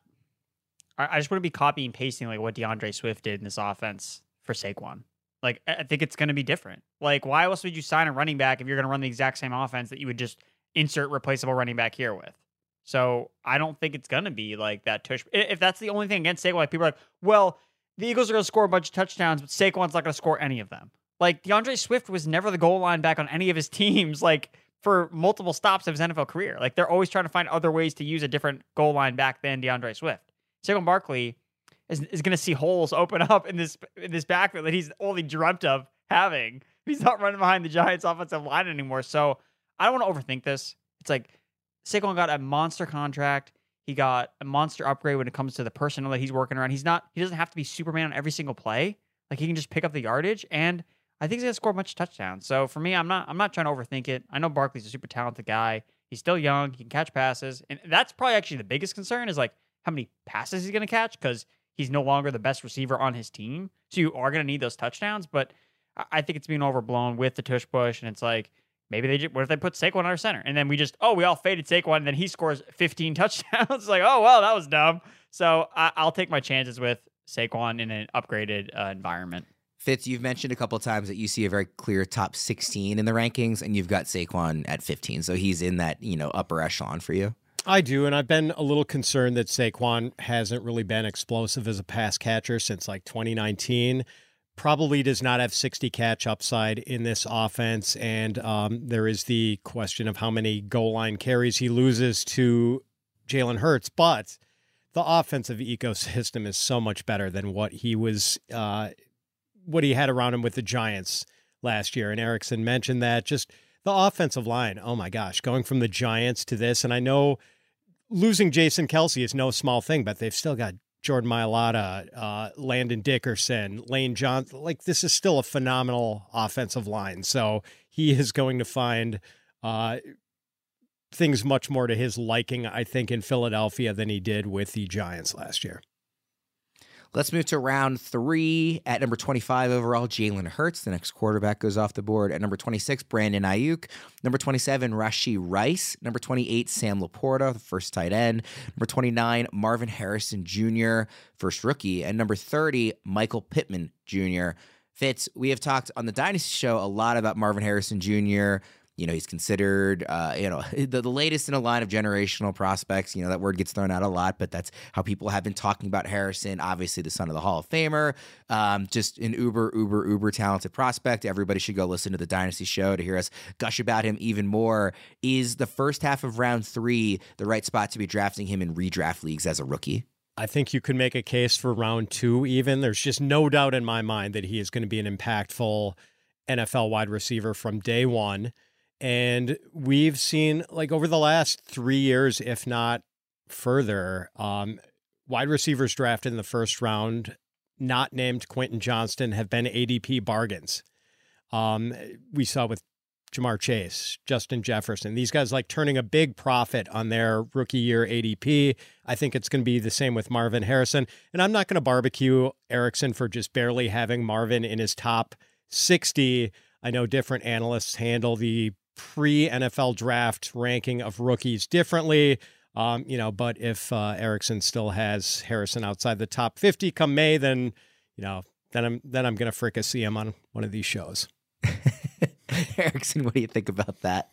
[SPEAKER 5] I, I just want to be copying and pasting like what DeAndre Swift did in this offense for Saquon. Like, I think it's going to be different. Like, why else would you sign a running back if you're going to run the exact same offense that you would just insert replaceable running back here with? So I don't think it's going to be like that tush. If that's the only thing against Saquon, like, people are like, well, the Eagles are going to score a bunch of touchdowns, but Saquon's not going to score any of them. Like, DeAndre Swift was never the goal line back on any of his teams, like, for multiple stops of his N F L career. Like, they're always trying to find other ways to use a different goal line back than DeAndre Swift. Saquon Barkley is, is going to see holes open up in this in this backfield that he's only dreamt of having. He's not running behind the Giants' offensive line anymore. So I don't want to overthink this. It's like Saquon got a monster contract. He got a monster upgrade when it comes to the personnel that he's working around. He's not. He doesn't have to be Superman on every single play. Like, he can just pick up the yardage, and I think he's going to score a bunch of touchdowns. So for me, I'm not. I'm not trying to overthink it. I know Barkley's a super talented guy. He's still young. He can catch passes, and that's probably actually the biggest concern is like how many passes he's going to catch, because he's no longer the best receiver on his team. So you are going to need those touchdowns. But I think it's being overblown with the tush push. And it's like, maybe they just, what if they put Saquon under center? And then we just, oh, we all faded Saquon. And then he scores fifteen touchdowns. It's like, oh, well, that was dumb. So I, I'll take my chances with Saquon in an upgraded uh, environment.
[SPEAKER 3] Fitz, you've mentioned a couple of times that you see a very clear top sixteen in the rankings, and you've got Saquon at fifteen. So he's in that, you know, upper echelon for you.
[SPEAKER 4] I do, and I've been a little concerned that Saquon hasn't really been explosive as a pass catcher since like twenty nineteen. Probably does not have sixty catch upside in this offense, and um, there is the question of how many goal line carries he loses to Jalen Hurts, but the offensive ecosystem is so much better than what he was, uh, what he had around him with the Giants last year, and Erickson mentioned that, just the offensive line, oh my gosh, going from the Giants to this, and I know losing Jason Kelce is no small thing, but they've still got Jordan Mailata, uh, Landon Dickerson, Lane Johnson. Like, this is still a phenomenal offensive line. So he is going to find uh, things much more to his liking, I think, in Philadelphia than he did with the Giants last year.
[SPEAKER 3] Let's move to round three. At number twenty-five overall, Jalen Hurts. The next quarterback goes off the board. At number twenty-six, Brandon Aiyuk. Number twenty-seven, Rashee Rice. Number twenty-eight, Sam Laporta, the first tight end. Number twenty-nine, Marvin Harrison Junior, first rookie. And number thirty, Michael Pittman Junior Fitz, we have talked on the Dynasty Show a lot about Marvin Harrison Junior You know, he's considered, uh, you know, the, the latest in a line of generational prospects. You know, that word gets thrown out a lot, but that's how people have been talking about Harrison. Obviously, the son of the Hall of Famer, um, just an uber, uber, uber talented prospect. Everybody should go listen to the Dynasty Show to hear us gush about him even more. Is the first half of round three the right spot to be drafting him in redraft leagues as a rookie?
[SPEAKER 4] I think you could make a case for round two even. There's just no doubt in my mind that he is going to be an impactful N F L wide receiver from day one. And we've seen, like, over the last three years, if not further, um, wide receivers drafted in the first round, not named Quentin Johnston, have been A D P bargains. Um, we saw with Jamar Chase, Justin Jefferson, these guys like turning a big profit on their rookie year A D P. I think it's going to be the same with Marvin Harrison. And I'm not going to barbecue Erickson for just barely having Marvin in his top sixty. I know different analysts handle the pre-N F L draft ranking of rookies differently, um, you know, but if uh, Erickson still has Harrison outside the top fifty come May, then, you know, then I'm then I'm going to fricassee him on one of these shows.
[SPEAKER 3] Erickson, what do you think about that?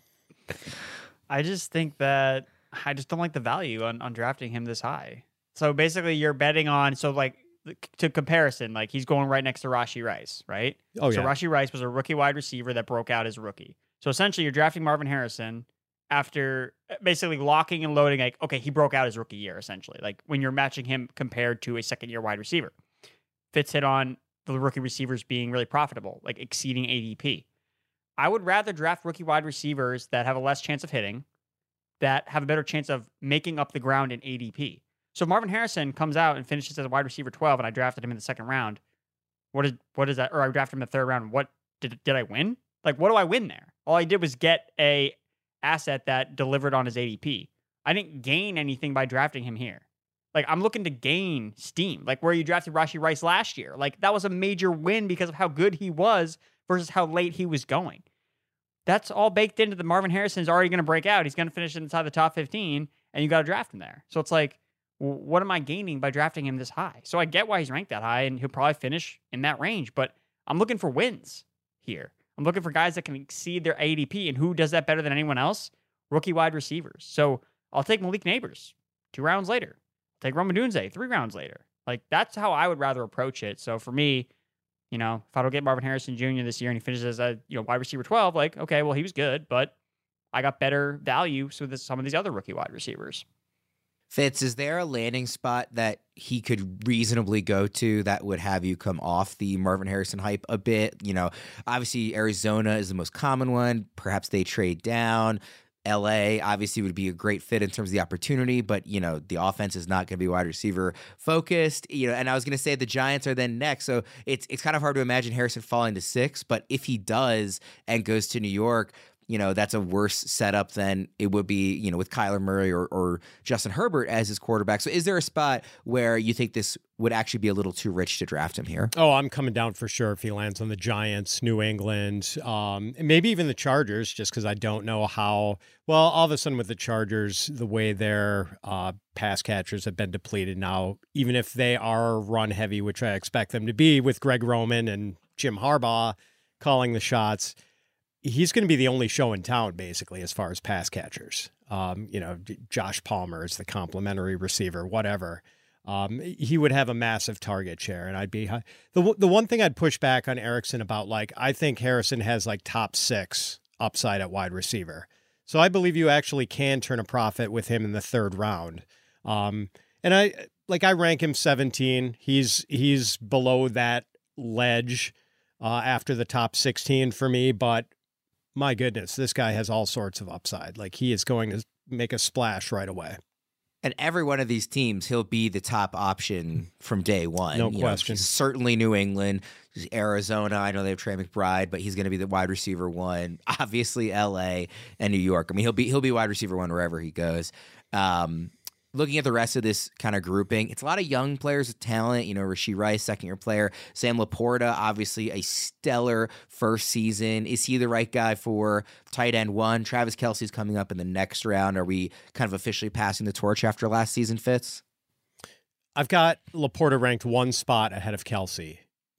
[SPEAKER 5] I just think that I just don't like the value on, on drafting him this high. So basically you're betting on, so like to comparison, like he's going right next to Rashee Rice, right?
[SPEAKER 4] Oh,
[SPEAKER 5] so
[SPEAKER 4] yeah.
[SPEAKER 5] Rashee Rice was a rookie wide receiver that broke out as a rookie. So essentially you're drafting Marvin Harrison after basically locking and loading, like, okay, he broke out his rookie year, essentially. Like when you're matching him compared to a second year wide receiver. Fitz hit on the rookie receivers being really profitable, like exceeding A D P. I would rather draft rookie wide receivers that have a less chance of hitting, that have a better chance of making up the ground in A D P. So Marvin Harrison comes out and finishes as a wide receiver twelve, and I drafted him in the second round. What is what is that? Or I drafted him in the third round. What did did I win? Like, what do I win there? All I did was get a asset that delivered on his A D P. I didn't gain anything by drafting him here. Like, I'm looking to gain steam. Like where you drafted Rashee Rice last year. Like that was a major win because of how good he was versus how late he was going. That's all baked into the Marvin Harrison's already going to break out. He's going to finish inside the top fifteen, and you got to draft him there. So it's like, well, what am I gaining by drafting him this high? So I get why he's ranked that high, and he'll probably finish in that range. But I'm looking for wins here. I'm looking for guys that can exceed their A D P, and who does that better than anyone else? Rookie wide receivers. So I'll take Malik Neighbors two rounds later. I'll take Rome Odunze three rounds later. Like, that's how I would rather approach it. So for me, you know, if I don't get Marvin Harrison Junior this year and he finishes as a, you know, wide receiver twelve, like, okay, well, he was good, but I got better value so with some of these other rookie wide receivers.
[SPEAKER 3] Fitz, is there a landing spot that he could reasonably go to that would have you come off the Marvin Harrison hype a bit? You know, obviously Arizona is the most common one. Perhaps they trade down. L A obviously would be a great fit in terms of the opportunity, but, you know, the offense is not going to be wide receiver focused, you know, and I was going to say the Giants are then next. So it's, it's kind of hard to imagine Harrison falling to six, but if he does and goes to New York, you know, that's a worse setup than it would be, you know, with Kyler Murray or, or Justin Herbert as his quarterback. So is there a spot where you think this would actually be a little too rich to draft him here?
[SPEAKER 4] Oh, I'm coming down for sure if he lands on the Giants, New England, um, and maybe even the Chargers, just because I don't know how, well, all of a sudden with the Chargers, the way their uh, pass catchers have been depleted now, even if they are run heavy, which I expect them to be with Greg Roman and Jim Harbaugh calling the shots, he's going to be the only show in town, basically, as far as pass catchers. Um, you know, Josh Palmer is the complimentary receiver, whatever. Um, he would have a massive target share, and I'd be high. The, the one thing I'd push back on Erickson about, like, I think Harrison has, like, top six upside at wide receiver. So I believe you actually can turn a profit with him in the third round. Um, and I, like, I rank him seventeen. He's, he's below that ledge uh, after the top sixteen for me, but my goodness, this guy has all sorts of upside. Like, he is going to make a splash right away.
[SPEAKER 3] And every one of these teams, he'll be the top option from day one.
[SPEAKER 4] No
[SPEAKER 3] you
[SPEAKER 4] question.
[SPEAKER 3] Know, certainly New England, Arizona. I know they have Trey McBride, but he's going to be the wide receiver one. Obviously, L A and New York. I mean, he'll be he'll be wide receiver one wherever he goes. Um, Looking at the rest of this kind of grouping, it's a lot of young players with talent. You know, Rashee Rice, second-year player. Sam Laporta, obviously a stellar first season. Is he the right guy for tight end one? Travis Kelce's coming up in the next round. Are we kind of officially passing the torch after last season, Fitz?
[SPEAKER 4] I've got Laporta ranked one spot ahead of Kelce.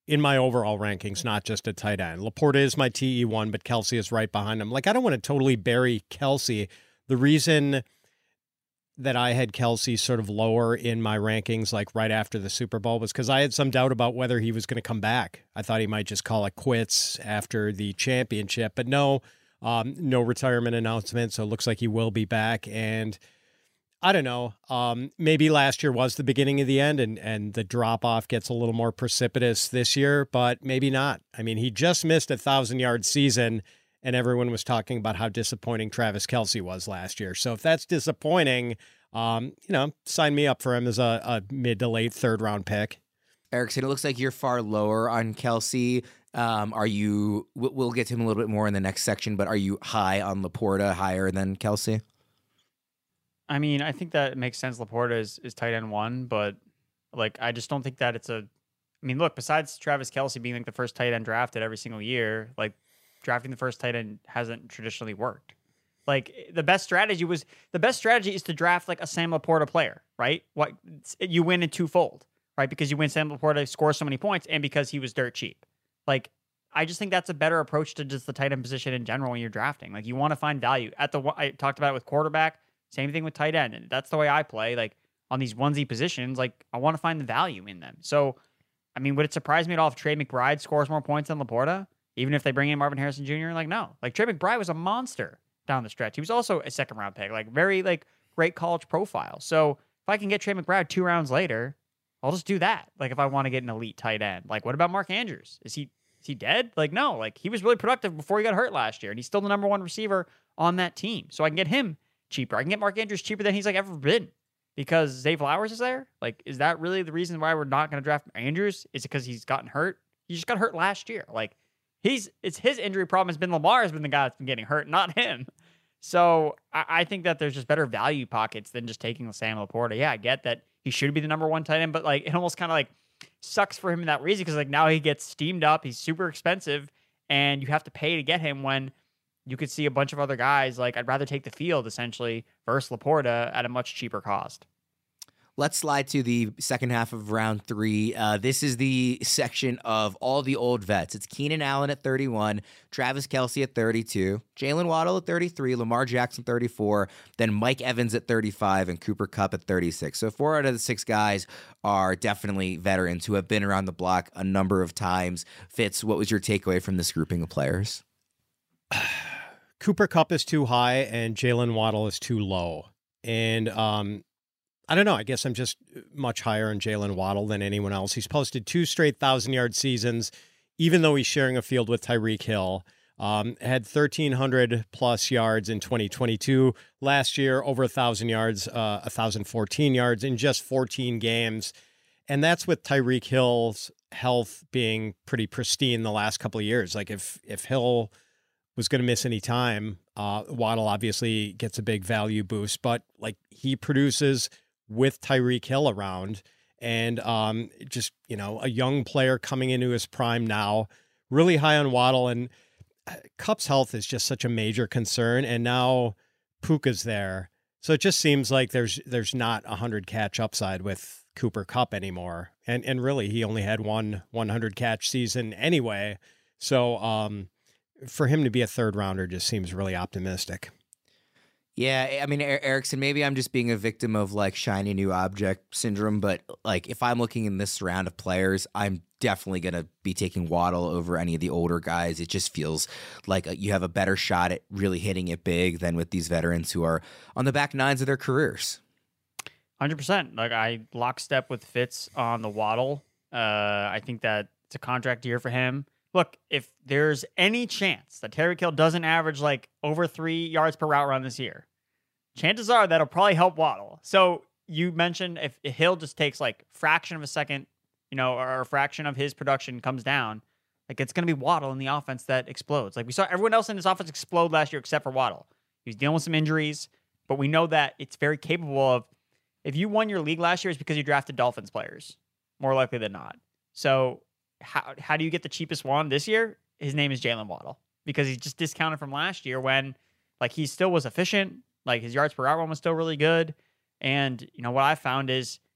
[SPEAKER 4] in my overall rankings, not just at tight end. Laporta is my T E one, but Kelce is right behind him. Like, I don't want to totally bury Kelce. The reason that I had Kelce sort of lower in my rankings, like right after the Super Bowl, was because I had some doubt about whether he was going to come back. I thought he might just call it quits after the championship, but no, um, no retirement announcement. So it looks like he will be back. And I don't know, um, maybe last year was the beginning of the end and, and the drop off gets a little more precipitous this year, but maybe not. I mean, he just missed a thousand yard season and everyone was talking about how disappointing Travis Kelce was last year. So if that's disappointing, um, you know, sign me up for him as a, a mid to late third round pick.
[SPEAKER 3] Erickson, it looks like you're far lower on Kelce. Um, are you, we'll get to him a little bit more in the next section, but are you high on Laporta, higher than Kelce?
[SPEAKER 5] I mean, I think that makes sense. Laporta is, is tight end one, but like, I just don't think that it's a, I mean, look, besides Travis Kelce being like the first tight end drafted every single year, like drafting the first tight end hasn't traditionally worked. Like the best strategy was the best strategy is to draft like a Sam Laporta player, right? What you win in twofold, right? Because you win Sam Laporta scores so many points and because he was dirt cheap. Like, I just think that's a better approach to just the tight end position in general when you're drafting. Like you want to find value at the, I talked about it with quarterback. Same thing with tight end. And that's the way I play. Like on these onesie positions, like I want to find the value in them. So, I mean, would it surprise me at all if Trey McBride scores more points than Laporta? Even if they bring in Marvin Harrison Junior? Like, no. Like Trey McBride was a monster down the stretch. He was also a second round pick, like very like great college profile. So if I can get Trey McBride two rounds later, I'll just do that. Like if I want to get an elite tight end. Like what about Mark Andrews? Is he is he dead? Like no. Like he was really productive before he got hurt last year. And he's still the number one receiver on that team. So I can get him cheaper. I can get Mark Andrews cheaper than he's like ever been because Zay Flowers is there. Like, is that really the reason why we're not going to draft Andrews? Is it because he's gotten hurt? He just got hurt last year. Like, he's it's his injury problem has been Lamar has been the guy that's been getting hurt, not him. So I, I think that there's just better value pockets than just taking Sam Laporta. Yeah, I get that he should be the number one tight end, but like it almost kind of like sucks for him in that reason because like now he gets steamed up. He's super expensive, and you have to pay to get him when you could see a bunch of other guys. Like, I'd rather take the field, essentially, versus Laporta at a much cheaper cost.
[SPEAKER 3] Let's slide to the second half of round three. Uh, this is the section of all the old vets. It's Keenan Allen at thirty-one, Travis Kelce at thirty-two, Jalen Waddle at thirty-three, Lamar Jackson thirty-four, then Mike Evans at thirty-five, and Cooper Kupp at thirty-six. So four out of the six guys are definitely veterans who have been around the block a number of times. Fitz, what was your takeaway from this grouping of players?
[SPEAKER 4] Cooper Kupp is too high and Jalen Waddle is too low. And um, I don't know. I guess I'm just much higher on Jalen Waddle than anyone else. He's posted two straight thousand-yard seasons, even though he's sharing a field with Tyreek Hill. Um, had thirteen hundred plus yards in twenty twenty-two. Last year, over one thousand yards, uh, one thousand fourteen yards in just fourteen games. And that's with Tyreek Hill's health being pretty pristine the last couple of years. Like if if Hill was going to miss any time, uh, Waddle obviously gets a big value boost, but like he produces with Tyreek Hill around and um, just, you know, a young player coming into his prime now, really high on Waddle, and Kupp's health is just such a major concern. And now Puka's there. So it just seems like there's, there's not a hundred catch upside with Cooper Kupp anymore. And, and really he only had one one hundred catch season anyway. So, um, for him to be a third rounder just seems really optimistic.
[SPEAKER 3] Yeah, I mean, Erickson, maybe I'm just being a victim of like shiny new object syndrome, but like if I'm looking in this round of players, I'm definitely going to be taking Waddle over any of the older guys. It just feels like you have a better shot at really hitting it big than with these veterans who are on the back nines of their careers.
[SPEAKER 5] one hundred percent. Like I lockstep with Fitz on the Waddle. Uh, I think that it's a contract year for him. Look, if there's any chance that Tyreek Hill doesn't average like over three yards per route run this year, chances are that'll probably help Waddle. So you mentioned if Hill just takes like fraction of a second, you know, or a fraction of his production comes down, like it's going to be Waddle in the offense that explodes. Like we saw everyone else in this offense explode last year except for Waddle. He was dealing with some injuries, but we know that it's very capable of, if you won your league last year, it's because you drafted Dolphins players, more likely than not. So How how do you get the cheapest one this year? His name is Jalen Waddle because he's just discounted from last year when like he still was efficient. Like his yards per route run was still really good. And you know what I found is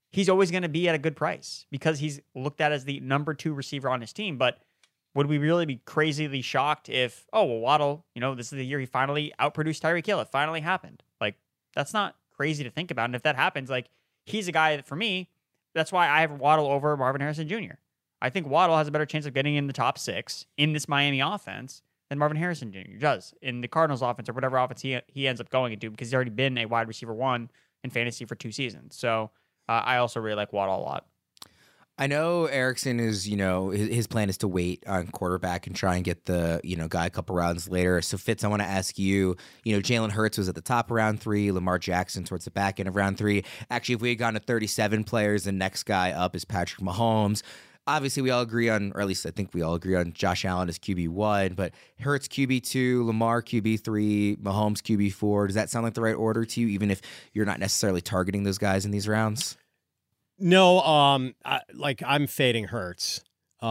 [SPEAKER 5] he's always going to be at a good price because he's looked at as the number two receiver on his team. But would we really be crazily shocked if, oh, well, Waddle, you know, this is the year he finally outproduced Tyreek Hill. It finally happened. Like, that's not crazy to think about. And if that happens, like, he's a guy that, for me, that's why I have Waddle over Marvin Harrison Junior I think Waddle has a better chance of getting in the top six in this Miami offense than Marvin Harrison Junior does in the Cardinals offense or whatever offense he he ends up going into, because he's already been a wide receiver one in fantasy for two seasons. So uh, I also really like Waddle a lot.
[SPEAKER 3] I know Erickson is, you know, his, his plan is to wait on quarterback and try and get the, you know, guy a couple rounds later. So, Fitz, I want to ask you, you know, Jalen Hurts was at the top of round three, Lamar Jackson towards the back end of round three. Actually, if we had gone to thirty-seven players, the next guy up is Patrick Mahomes. Obviously, we all agree on, or at least I think we all agree on Josh Allen as Q B one, but Hurts Q B two, Lamar Q B three, Mahomes Q B four. Does that sound like the right order to you, even if you're not necessarily targeting those guys in these rounds?
[SPEAKER 4] No, um, I, like I'm fading Hurts.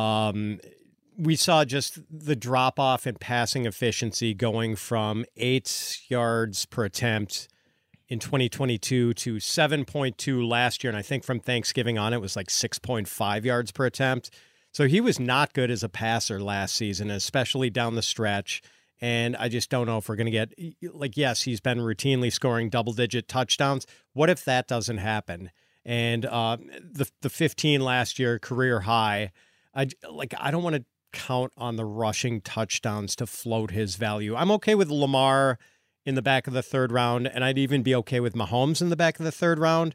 [SPEAKER 4] Um, we saw just the drop off in passing efficiency going from eight yards per attempt in twenty twenty-two to seven point two last year. And I think from Thanksgiving on, it was like six point five yards per attempt. So he was not good as a passer last season, especially down the stretch. And I just don't know if we're going to get, like, yes, he's been routinely scoring double digit touchdowns. What if that doesn't happen? And uh, the the fifteen last year, career high. I like. I don't want to count on the rushing touchdowns to float his value. I'm okay with Lamar in the back of the third round, and I'd even be okay with Mahomes in the back of the third round.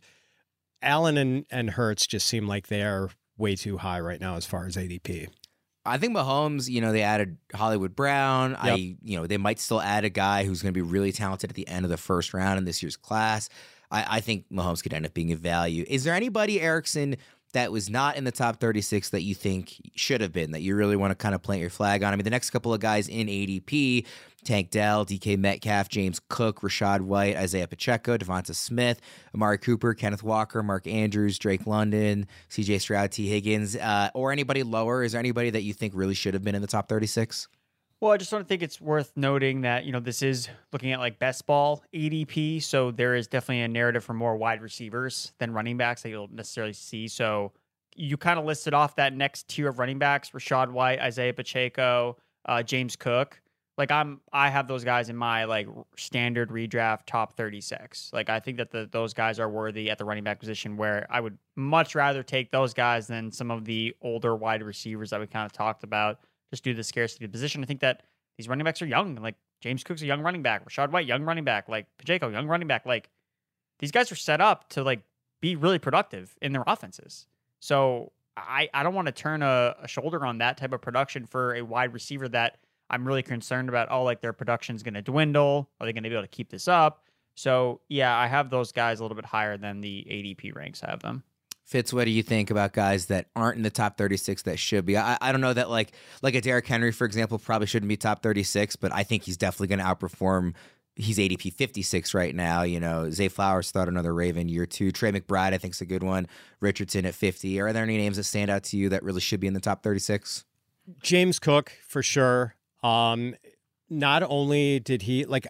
[SPEAKER 4] Allen and and Hurts just seem like they are way too high right now as far as A D P.
[SPEAKER 3] I think Mahomes, you know, they added Hollywood Brown.
[SPEAKER 4] Yep.
[SPEAKER 3] I, you know, they might still add a guy who's going to be really talented at the end of the first round in this year's class. I, I think Mahomes could end up being a value. Is there anybody, Erickson, that was not in the top thirty-six that you think should have been, that you really want to kind of plant your flag on? I mean, the next couple of guys in A D P, Tank Dell, D K Metcalf, James Cook, Rashad White, Isaiah Pacheco, Devonta Smith, Amari Cooper, Kenneth Walker, Mark Andrews, Drake London, C J Stroud, T. Higgins, uh, or anybody lower? Is there anybody that you think really should have been in the top thirty-six?
[SPEAKER 5] Well, I just don't think it's worth noting that, you know, this is looking at like best ball A D P. So there is definitely a narrative for more wide receivers than running backs that you'll necessarily see. So you kind of listed off that next tier of running backs: Rashad White, Isaiah Pacheco, uh, James Cook. Like I'm, I have those guys in my like standard redraft top thirty-six. Like I think that the, those guys are worthy at the running back position, where I would much rather take those guys than some of the older wide receivers that we kind of talked about, just due to the scarcity of the position. I think that these running backs are young. Like James Cook's a young running back, Rashad White, young running back, like Pacheco, young running back. Like these guys are set up to like be really productive in their offenses. So I, I don't want to turn a, a shoulder on that type of production for a wide receiver that I'm really concerned about. Oh, like their production's going to dwindle. Are they going to be able to keep this up? So yeah, I have those guys a little bit higher than the A D P ranks have them.
[SPEAKER 3] Fitz, what do you think about guys that aren't in the top thirty-six that should be? I, I don't know that like like a Derrick Henry, for example, probably shouldn't be top thirty-six, but I think he's definitely going to outperform. He's A D P fifty-six right now. You know, Zay Flowers thought another Raven year two. Trey McBride, I think, is a good one. Richardson at fifty. Are there any names that stand out to you that really should be in the top thirty-six?
[SPEAKER 4] James Cook, for sure. Um, not only did he, like,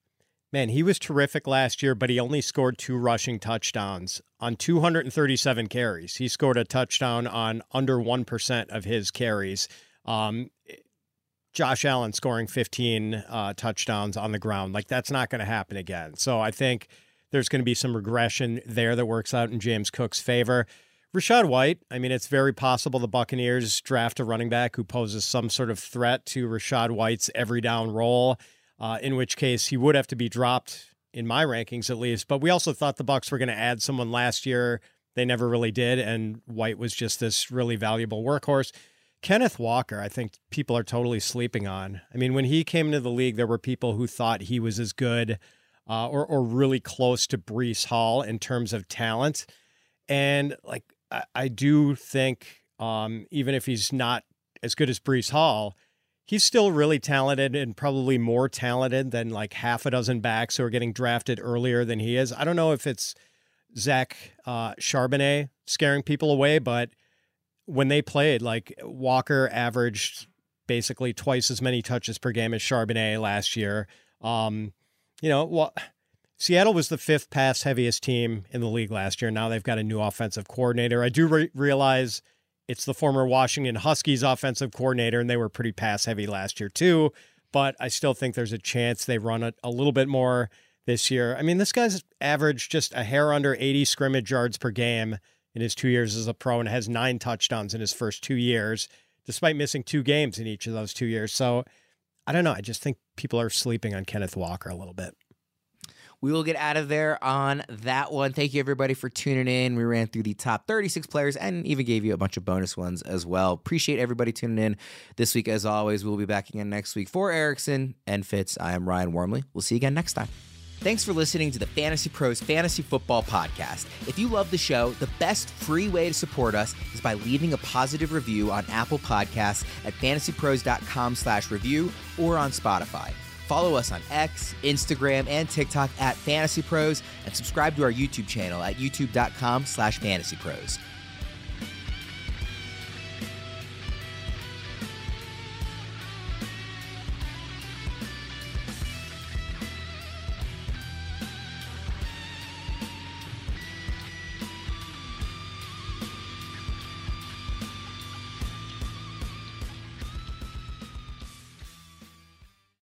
[SPEAKER 4] man, he was terrific last year, but he only scored two rushing touchdowns on two hundred thirty-seven carries. He scored a touchdown on under one percent of his carries. Um, Josh Allen scoring fifteen uh, touchdowns on the ground. Like, that's not going to happen again. So I think there's going to be some regression there that works out in James Cook's favor. Rashad White, I mean, it's very possible the Buccaneers draft a running back who poses some sort of threat to Rashad White's every down role, uh, in which case he would have to be dropped in my rankings at least. But we also thought the Bucs were going to add someone last year. They never really did, and White was just this really valuable workhorse. Kenneth Walker, I think people are totally sleeping on. I mean, when he came into the league, there were people who thought he was as good uh, or, or really close to Breece Hall in terms of talent. And like, I, I do think um, even if he's not as good as Breece Hall, he's still really talented and probably more talented than like half a dozen backs who are getting drafted earlier than he is. I don't know if it's Zach uh, Charbonnet scaring people away, but when they played, like Walker averaged basically twice as many touches per game as Charbonnet last year. Um, you know, well, Seattle was the fifth pass heaviest team in the league last year. Now they've got a new offensive coordinator. I do re- realize it's the former Washington Huskies offensive coordinator, and they were pretty pass heavy last year too. But I still think there's a chance they run it a little bit more this year. I mean, this guy's averaged just a hair under eighty scrimmage yards per game in his two years as a pro and has nine touchdowns in his first two years, despite missing two games in each of those two years. So I don't know. I just think people are sleeping on Kenneth Walker a little bit.
[SPEAKER 3] We will get out of there on that one. Thank you, everybody, for tuning in. We ran through the top thirty-six players and even gave you a bunch of bonus ones as well. Appreciate everybody tuning in this week. As always, we'll be back again next week. For Erickson and Fitz, I am Ryan Wormley. We'll see you again next time. Thanks for listening to the Fantasy Pros Fantasy Football Podcast. If you love the show, the best free way to support us is by leaving a positive review on Apple Podcasts at fantasypros.com slash review or on Spotify. Follow us on X, Instagram, and TikTok at Fantasy Pros, and subscribe to our YouTube channel at youtube.com slash Fantasy Pros.